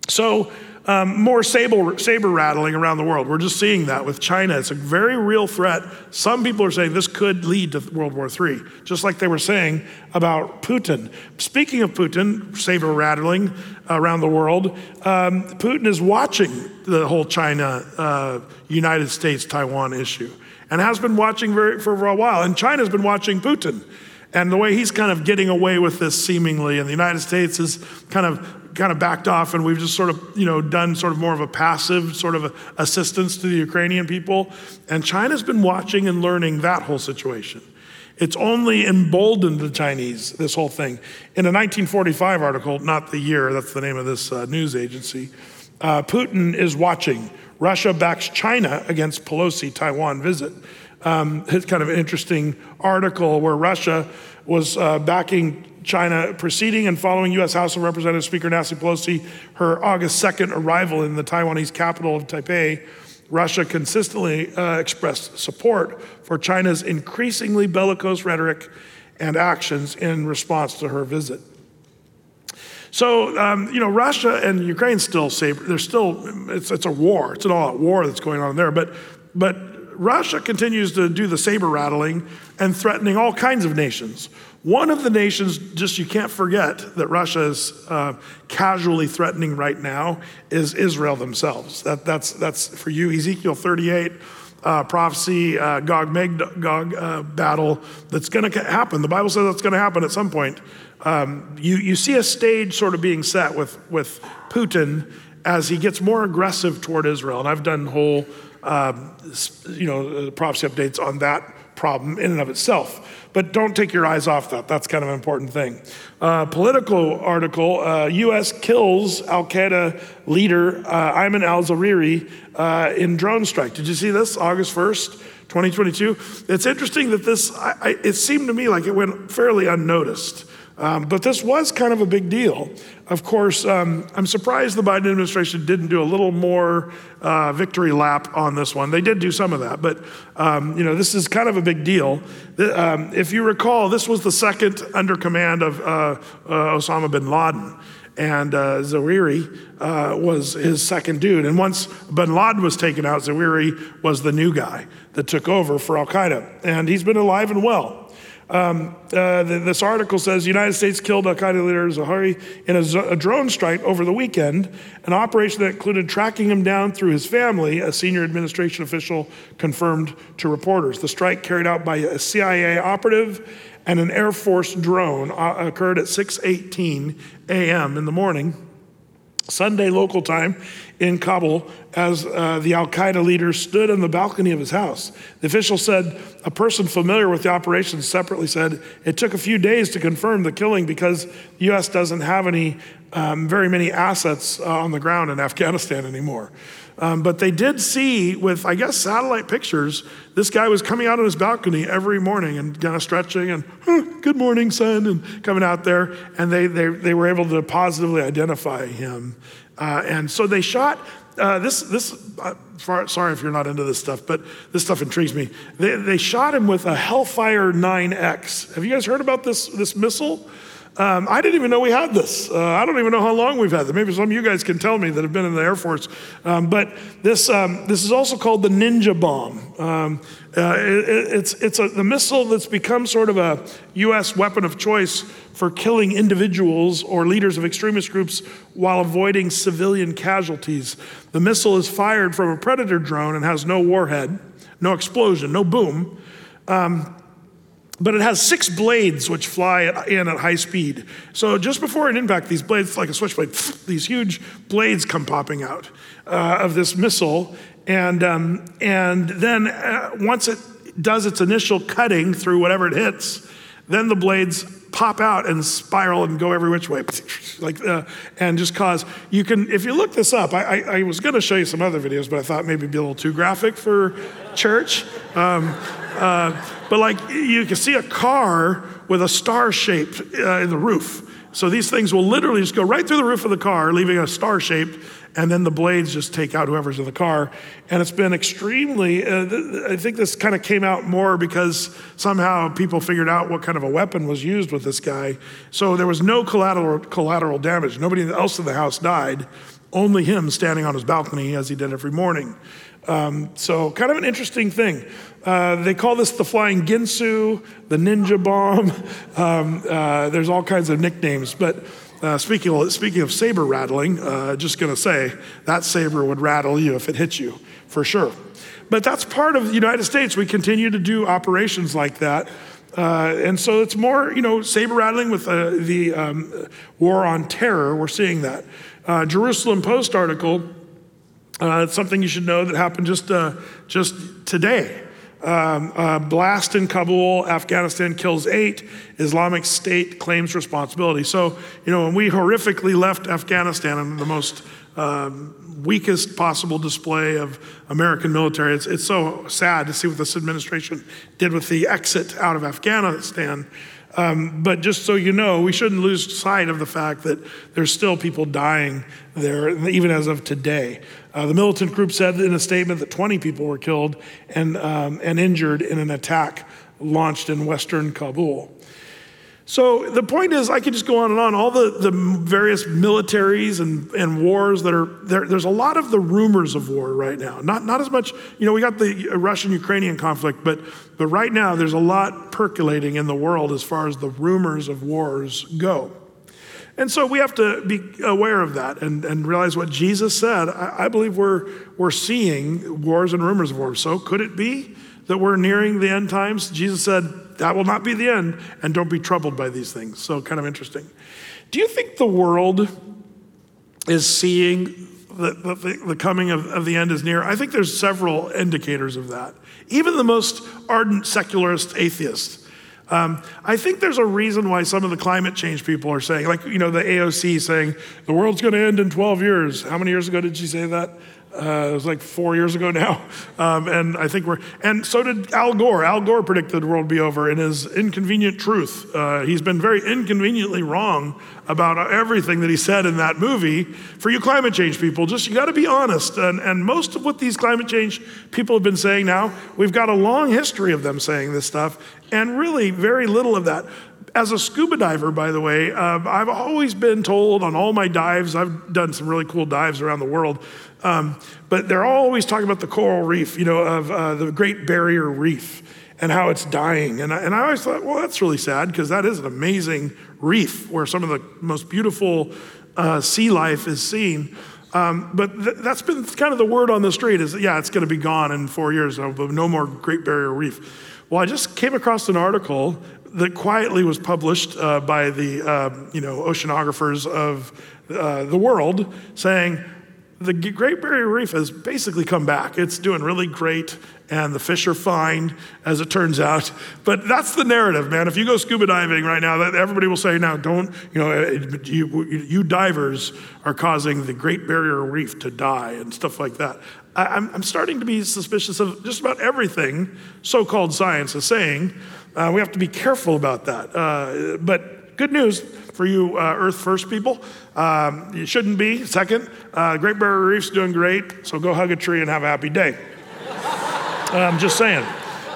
So more saber rattling around the world. We're just seeing that with China. It's a very real threat. Some people are saying this could lead to World War III, just like they were saying about Putin. Speaking of Putin, saber rattling around the world, Putin is watching the whole China, United States, Taiwan issue, and has been watching for a while. And China's been watching Putin. And the way he's kind of getting away with this seemingly, and the United States is kind of backed off, and we've just sort of, done sort of more of a passive sort of assistance to the Ukrainian people. And China's been watching and learning that whole situation. It's only emboldened the Chinese, this whole thing. In a 1945 article, not the year, that's the name of this news agency, Putin is watching. Russia backs China against Pelosi Taiwan visit. It's kind of an interesting article where Russia was backing China preceding and following U.S. House of Representatives Speaker Nancy Pelosi, her August 2nd arrival in the Taiwanese capital of Taipei. Russia consistently expressed support for China's increasingly bellicose rhetoric and actions in response to her visit. So, Russia and Ukraine it's a war. It's an all-out war that's going on there. But Russia continues to do the saber rattling and threatening all kinds of nations. One of the nations, just you can't forget that Russia is casually threatening right now is Israel themselves. That's for you, Ezekiel 38, prophecy, Gog-Magog battle that's going to happen. The Bible says that's going to happen at some point. You see a stage sort of being set with Putin as he gets more aggressive toward Israel. And I've done whole prophecy updates on that problem in and of itself. But don't take your eyes off that. That's kind of an important thing. Political article, U.S. kills Al-Qaeda leader Ayman al-Zawahiri in drone strike. Did you see this? August 1st, 2022. It's interesting that this, it seemed to me like it went fairly unnoticed. But this was kind of a big deal. Of course, I'm surprised the Biden administration didn't do a little more victory lap on this one. They did do some of that, but this is kind of a big deal. If you recall, this was the second under command of Osama bin Laden, and Zawahiri was his second dude. And once bin Laden was taken out, Zawahiri was the new guy that took over for Al-Qaeda, and he's been alive and well. This article says the United States killed Al-Qaeda leader Zawahiri in a drone strike over the weekend, an operation that included tracking him down through his family, a senior administration official confirmed to reporters. The strike carried out by a CIA operative and an Air Force drone occurred at 6:18 a.m. in the morning, Sunday local time, in Kabul as the Al-Qaeda leader stood on the balcony of his house. The official said a person familiar with the operation separately said it took a few days to confirm the killing because the U.S. doesn't have very many assets on the ground in Afghanistan anymore. But they did see with, I guess, satellite pictures, this guy was coming out on his balcony every morning and kind of stretching and, good morning, son, and coming out there. And they were able to positively identify him. And so they shot sorry if you're not into this stuff, but this stuff intrigues me. They shot him with a Hellfire 9X. Have you guys heard about this missile? I didn't even know we had this. I don't even know how long we've had this. Maybe some of you guys can tell me that have been in the Air Force. But this is also called the Ninja Bomb. It's the missile that's become sort of a U.S. weapon of choice for killing individuals or leaders of extremist groups while avoiding civilian casualties. The missile is fired from a Predator drone and has no warhead, no explosion, no boom. But it has 6 blades which fly in at high speed. So just before an impact, these blades, like a switchblade, these huge blades come popping out of this missile. And then once it does its initial cutting through whatever it hits, then the blades pop out and spiral and go every which way, and just cause, you can, if you look this up, I was gonna show you some other videos, but I thought maybe it'd be a little too graphic for church. But like you can see a car with a star shape in the roof. So these things will literally just go right through the roof of the car, leaving a star shaped, and then the blades just take out whoever's in the car. And it's been extremely, I think this kind of came out more because somehow people figured out what kind of a weapon was used with this guy. So there was no collateral damage. Nobody else in the house died, only him standing on his balcony as he did every morning. So kind of an interesting thing. They call this the Flying Ginsu, the Ninja Bomb. There's all kinds of nicknames. But speaking of saber rattling, just going to say that saber would rattle you if it hit you, for sure. But that's part of the United States. We continue to do operations like that. And so it's more, saber rattling with the war on terror. We're seeing that. Jerusalem Post article, it's something you should know that happened just today. Blast in Kabul, Afghanistan kills 8. Islamic State claims responsibility. So, when we horrifically left Afghanistan in the most weakest possible display of American military, it's so sad to see what this administration did with the exit out of Afghanistan. But just so you know, we shouldn't lose sight of the fact that there's still people dying there, even as of today. The militant group said in a statement that 20 people were killed and injured in an attack launched in western Kabul. So the point is, I could just go on and on. All the various militaries and wars that are there. There's a lot of the rumors of war right now. Not as much. We got the Russian-Ukrainian conflict, but right now there's a lot percolating in the world as far as the rumors of wars go. And so we have to be aware of that and realize what Jesus said. I believe we're seeing wars and rumors of wars. So could it be that we're nearing the end times? Jesus said, that will not be the end, and don't be troubled by these things. So kind of interesting. Do you think the world is seeing the coming of the end is near? I think there's several indicators of that. Even the most ardent secularist atheists. I think there's a reason why some of the climate change people are saying, like, the AOC saying, the world's going to end in 12 years. How many years ago did she say that? It was like 4 years ago now. And I think and so did Al Gore. Al Gore predicted the world would be over in his Inconvenient Truth. He's been very inconveniently wrong about everything that he said in that movie. For you climate change people, you got to be honest. And most of what these climate change people have been saying now, we've got a long history of them saying this stuff, and really very little of that. As a scuba diver, by the way, I've always been told on all my dives, I've done some really cool dives around the world, but they're always talking about the coral reef, of the Great Barrier Reef and how it's dying. And I always thought, well, that's really sad, because that is an amazing reef where some of the most beautiful sea life is seen. But that's been kind of the word on the street is, it's going to be gone in 4 years. No more Great Barrier Reef. Well, I just came across an article that quietly was published by the oceanographers of the world, saying the Great Barrier Reef has basically come back. It's doing really great, and the fish are fine, as it turns out. But that's the narrative, man. If you go scuba diving right now, everybody will say, now don't, you divers are causing the Great Barrier Reef to die and stuff like that. I'm starting to be suspicious of just about everything so-called science is saying. We have to be careful about that. But good news for you Earth First people. You shouldn't be. Second, Great Barrier Reef's doing great, so go hug a tree and have a happy day. I'm just saying.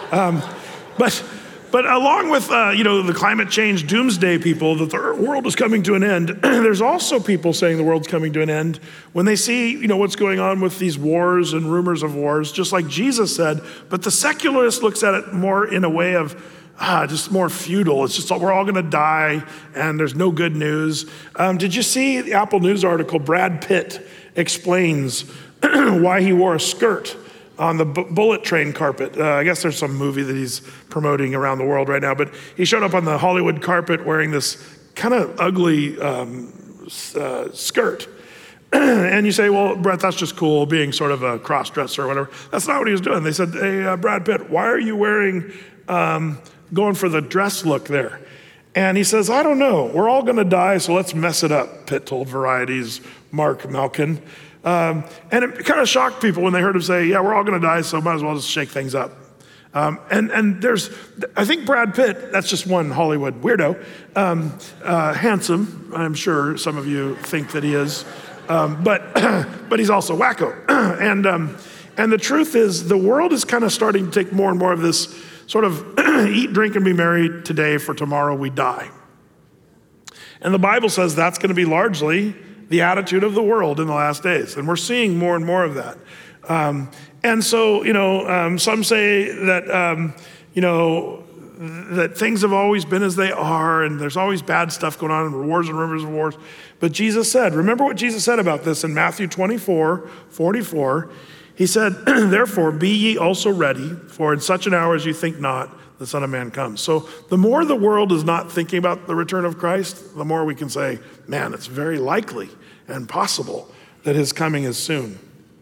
But along with the climate change doomsday people, that the world is coming to an end, there's also people saying the world's coming to an end when they see what's going on with these wars and rumors of wars, just like Jesus said. But the secularist looks at it more in a way of just more feudal. It's just we're all going to die, and there's no good news. Did you see the Apple News article? Brad Pitt explains why he wore a skirt on the Bullet Train carpet. I guess there's some movie that he's promoting around the world right now, but he showed up on the Hollywood carpet wearing this kind of ugly skirt. And you say, well, Brett, that's just cool, being sort of a cross-dresser or whatever. That's not what he was doing. They said, hey, Brad Pitt, why are you wearing, going for the dress look there? And he says, I don't know. We're all going to die, so let's mess it up, Pitt told Variety's Mark Malkin. And it kind of shocked people when they heard him say, yeah, we're all going to die, so might as well just shake things up. And there's, I think Brad Pitt, that's just one Hollywood weirdo, handsome, I'm sure some of you think that he is. But he's also wacko. And the truth is, the world is kind of starting to take more and more of this sort of eat, drink, and be merry today, for tomorrow we die. And the Bible says that's going to be largely the attitude of the world in the last days. And we're seeing more and more of that. And so, some say that, that things have always been as they are, and there's always bad stuff going on, and wars and rumors of wars. But Jesus said, remember what Jesus said about this in Matthew 24:44. He said, therefore, be ye also ready, for in such an hour as you think not, the Son of Man comes. So the more the world is not thinking about the return of Christ, the more we can say, man, it's very likely and possible that his coming is soon.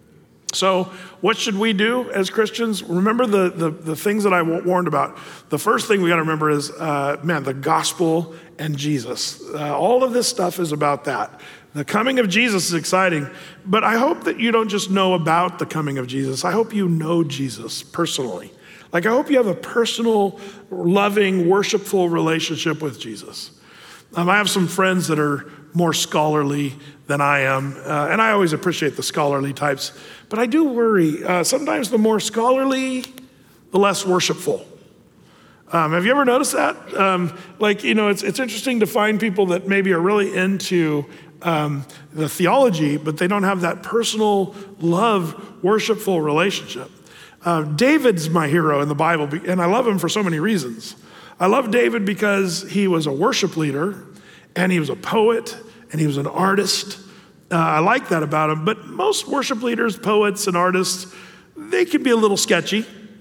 So what should we do as Christians? Remember the things that I warned about. The first thing we got to remember is, the gospel and Jesus. All of this stuff is about that. The coming of Jesus is exciting, but I hope that you don't just know about the coming of Jesus. I hope you know Jesus personally. I hope you have a personal, loving, worshipful relationship with Jesus. I have some friends that are more scholarly than I am, and I always appreciate the scholarly types, but I do worry. Sometimes the more scholarly, the less worshipful. Have you ever noticed that? It's interesting to find people that maybe are really into the theology, but they don't have that personal, love, worshipful relationship. David's my hero in the Bible, and I love him for so many reasons. I love David because he was a worship leader, and he was a poet, and he was an artist. I like that about him, but most worship leaders, poets, and artists, they can be a little sketchy.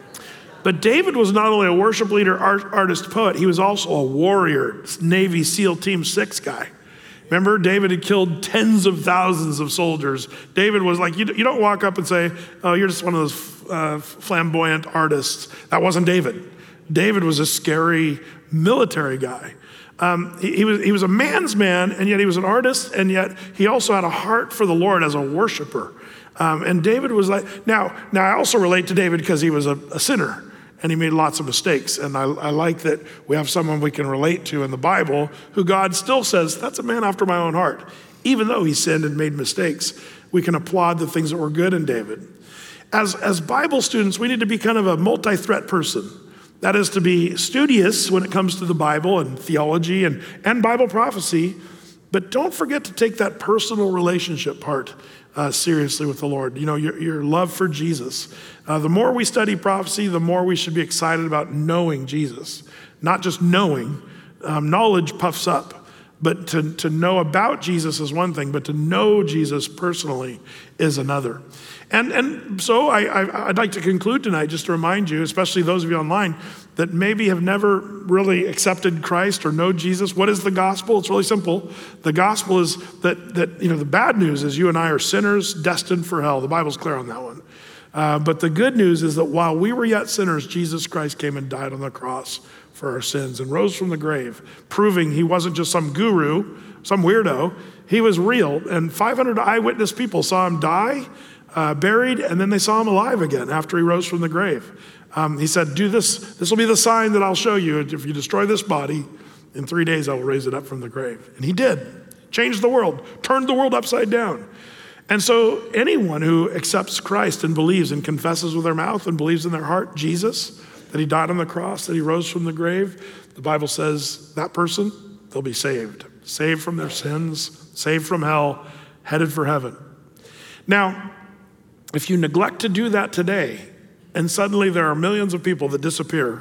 But David was not only a worship leader, artist, poet, he was also a warrior, Navy SEAL Team 6 guy. Remember, David had killed tens of thousands of soldiers. David was like, you don't walk up and say, oh, you're just one of those flamboyant artists. That wasn't David. David was a scary military guy. He was a man's man, and yet he was an artist, and yet he also had a heart for the Lord as a worshiper. And David was like, now I also relate to David because he was a sinner. And he made lots of mistakes. And I like that we have someone we can relate to in the Bible who God still says, that's a man after my own heart. Even though he sinned and made mistakes, we can applaud the things that were good in David. As Bible students, we need to be kind of a multi-threat person. That is to be studious when it comes to the Bible and theology and Bible prophecy, but don't forget to take that personal relationship part seriously with the Lord. Your love for Jesus. The more we study prophecy, the more we should be excited about knowing Jesus. Not just knowing. Knowledge puffs up. But to know about Jesus is one thing, but to know Jesus personally is another. And so I'd like to conclude tonight just to remind you, especially those of you online, that maybe have never really accepted Christ or know Jesus. What is the gospel? It's really simple. The gospel is that the bad news is you and I are sinners destined for hell. The Bible's clear on that one. But the good news is that while we were yet sinners, Jesus Christ came and died on the cross for our sins and rose from the grave, proving he wasn't just some guru, some weirdo. He was real. And 500 eyewitness people saw him die, buried, and then they saw him alive again after he rose from the grave. He said, do this. This will be the sign that I'll show you. If you destroy this body, in 3 days I will raise it up from the grave. And he did. Changed the world. Turned the world upside down. And so anyone who accepts Christ and believes and confesses with their mouth and believes in their heart Jesus, that he died on the cross, that he rose from the grave, the Bible says that person, they'll be saved. Saved from their sins, saved from hell, headed for heaven. Now, if you neglect to do that today, and suddenly there are millions of people that disappear,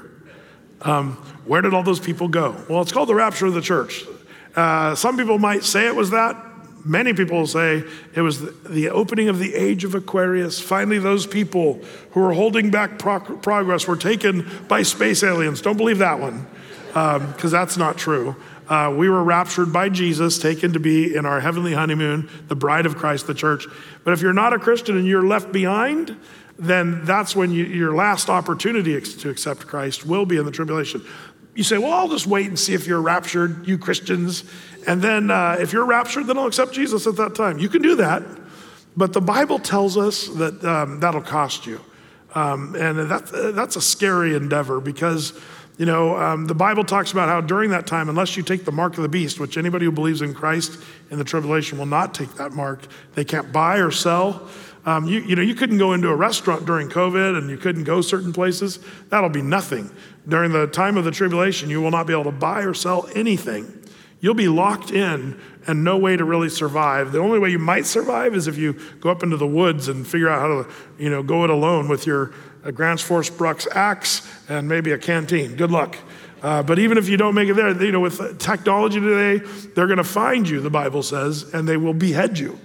where did all those people go? Well, it's called the rapture of the church. Some people might say it was that. Many people will say it was the opening of the age of Aquarius. Finally, those people who were holding back progress were taken by space aliens. Don't believe that one, because that's not true. We were raptured by Jesus, taken to be in our heavenly honeymoon, the bride of Christ, the church. But if you're not a Christian and you're left behind, then that's when your last opportunity to accept Christ will be in the tribulation. You say, well, I'll just wait and see if you're raptured, you Christians. And then if you're raptured, then I'll accept Jesus at that time. You can do that. But the Bible tells us that that'll cost you. And that's a scary endeavor because The Bible talks about how during that time, unless you take the mark of the beast, which anybody who believes in Christ in the tribulation will not take that mark, they can't buy or sell. You couldn't go into a restaurant during COVID and you couldn't go certain places. That'll be nothing. During the time of the tribulation, you will not be able to buy or sell anything. You'll be locked in and no way to really survive. The only way you might survive is if you go up into the woods and figure out how to, go it alone with your Grants Force Brooks axe and maybe a canteen. Good luck. But even if you don't make it there, with technology today, they're going to find you, the Bible says, and they will behead you.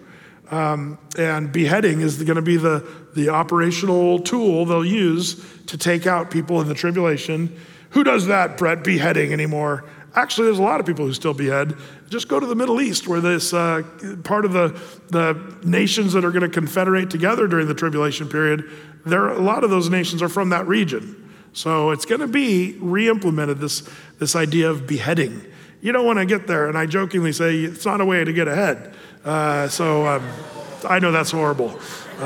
And beheading is going to be the operational tool they'll use to take out people in the tribulation. Who does that, Brett, beheading anymore? Actually, there's a lot of people who still behead. Just go to the Middle East, where this part of the nations that are going to confederate together during the tribulation period, a lot of those nations are from that region. So it's going to be re-implemented, this idea of beheading. You don't want to get there, and I jokingly say it's not a way to get ahead. So I know that's horrible.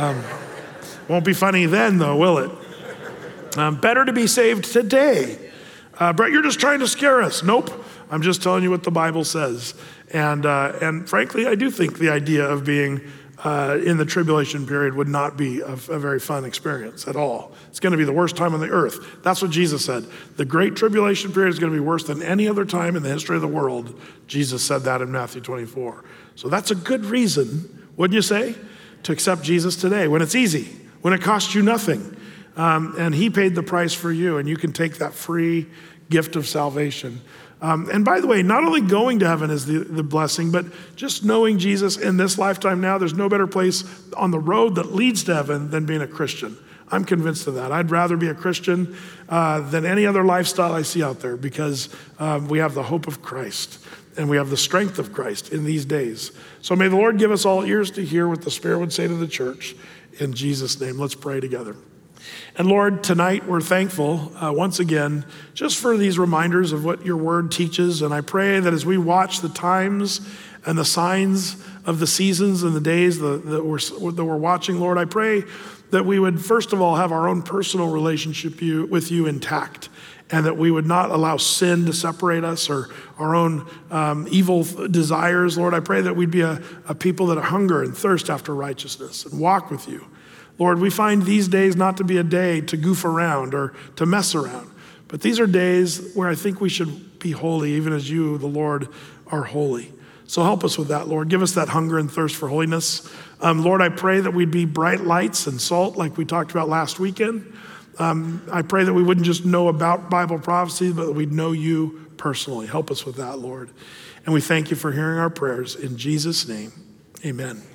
Won't be funny then, though, will it? Better to be saved today. Brett, you're just trying to scare us. Nope. I'm just telling you what the Bible says. And frankly, I do think the idea of being in the tribulation period would not be a very fun experience at all. It's going to be the worst time on the earth. That's what Jesus said. The great tribulation period is going to be worse than any other time in the history of the world. Jesus said that in Matthew 24. So that's a good reason, wouldn't you say, to accept Jesus today when it's easy, when it costs you nothing. And he paid the price for you, and you can take that free gift of salvation. And by the way, not only going to heaven is the blessing, but just knowing Jesus in this lifetime now, there's no better place on the road that leads to heaven than being a Christian. I'm convinced of that. I'd rather be a Christian than any other lifestyle I see out there, because we have the hope of Christ and we have the strength of Christ in these days. So may the Lord give us all ears to hear what the Spirit would say to the church. In Jesus' name, let's pray together. And Lord, tonight we're thankful once again just for these reminders of what your word teaches. And I pray that as we watch the times and the signs of the seasons and the days that we're watching, Lord, I pray that we would first of all have our own personal relationship with you intact, and that we would not allow sin to separate us or our own evil desires. Lord, I pray that we'd be a people that hunger and thirst after righteousness and walk with you. Lord, we find these days not to be a day to goof around or to mess around, but these are days where I think we should be holy, even as you, the Lord, are holy. So help us with that, Lord. Give us that hunger and thirst for holiness. Lord, I pray that we'd be bright lights and salt like we talked about last weekend. I pray that we wouldn't just know about Bible prophecy, but that we'd know you personally. Help us with that, Lord. And we thank you for hearing our prayers. In Jesus' name, amen.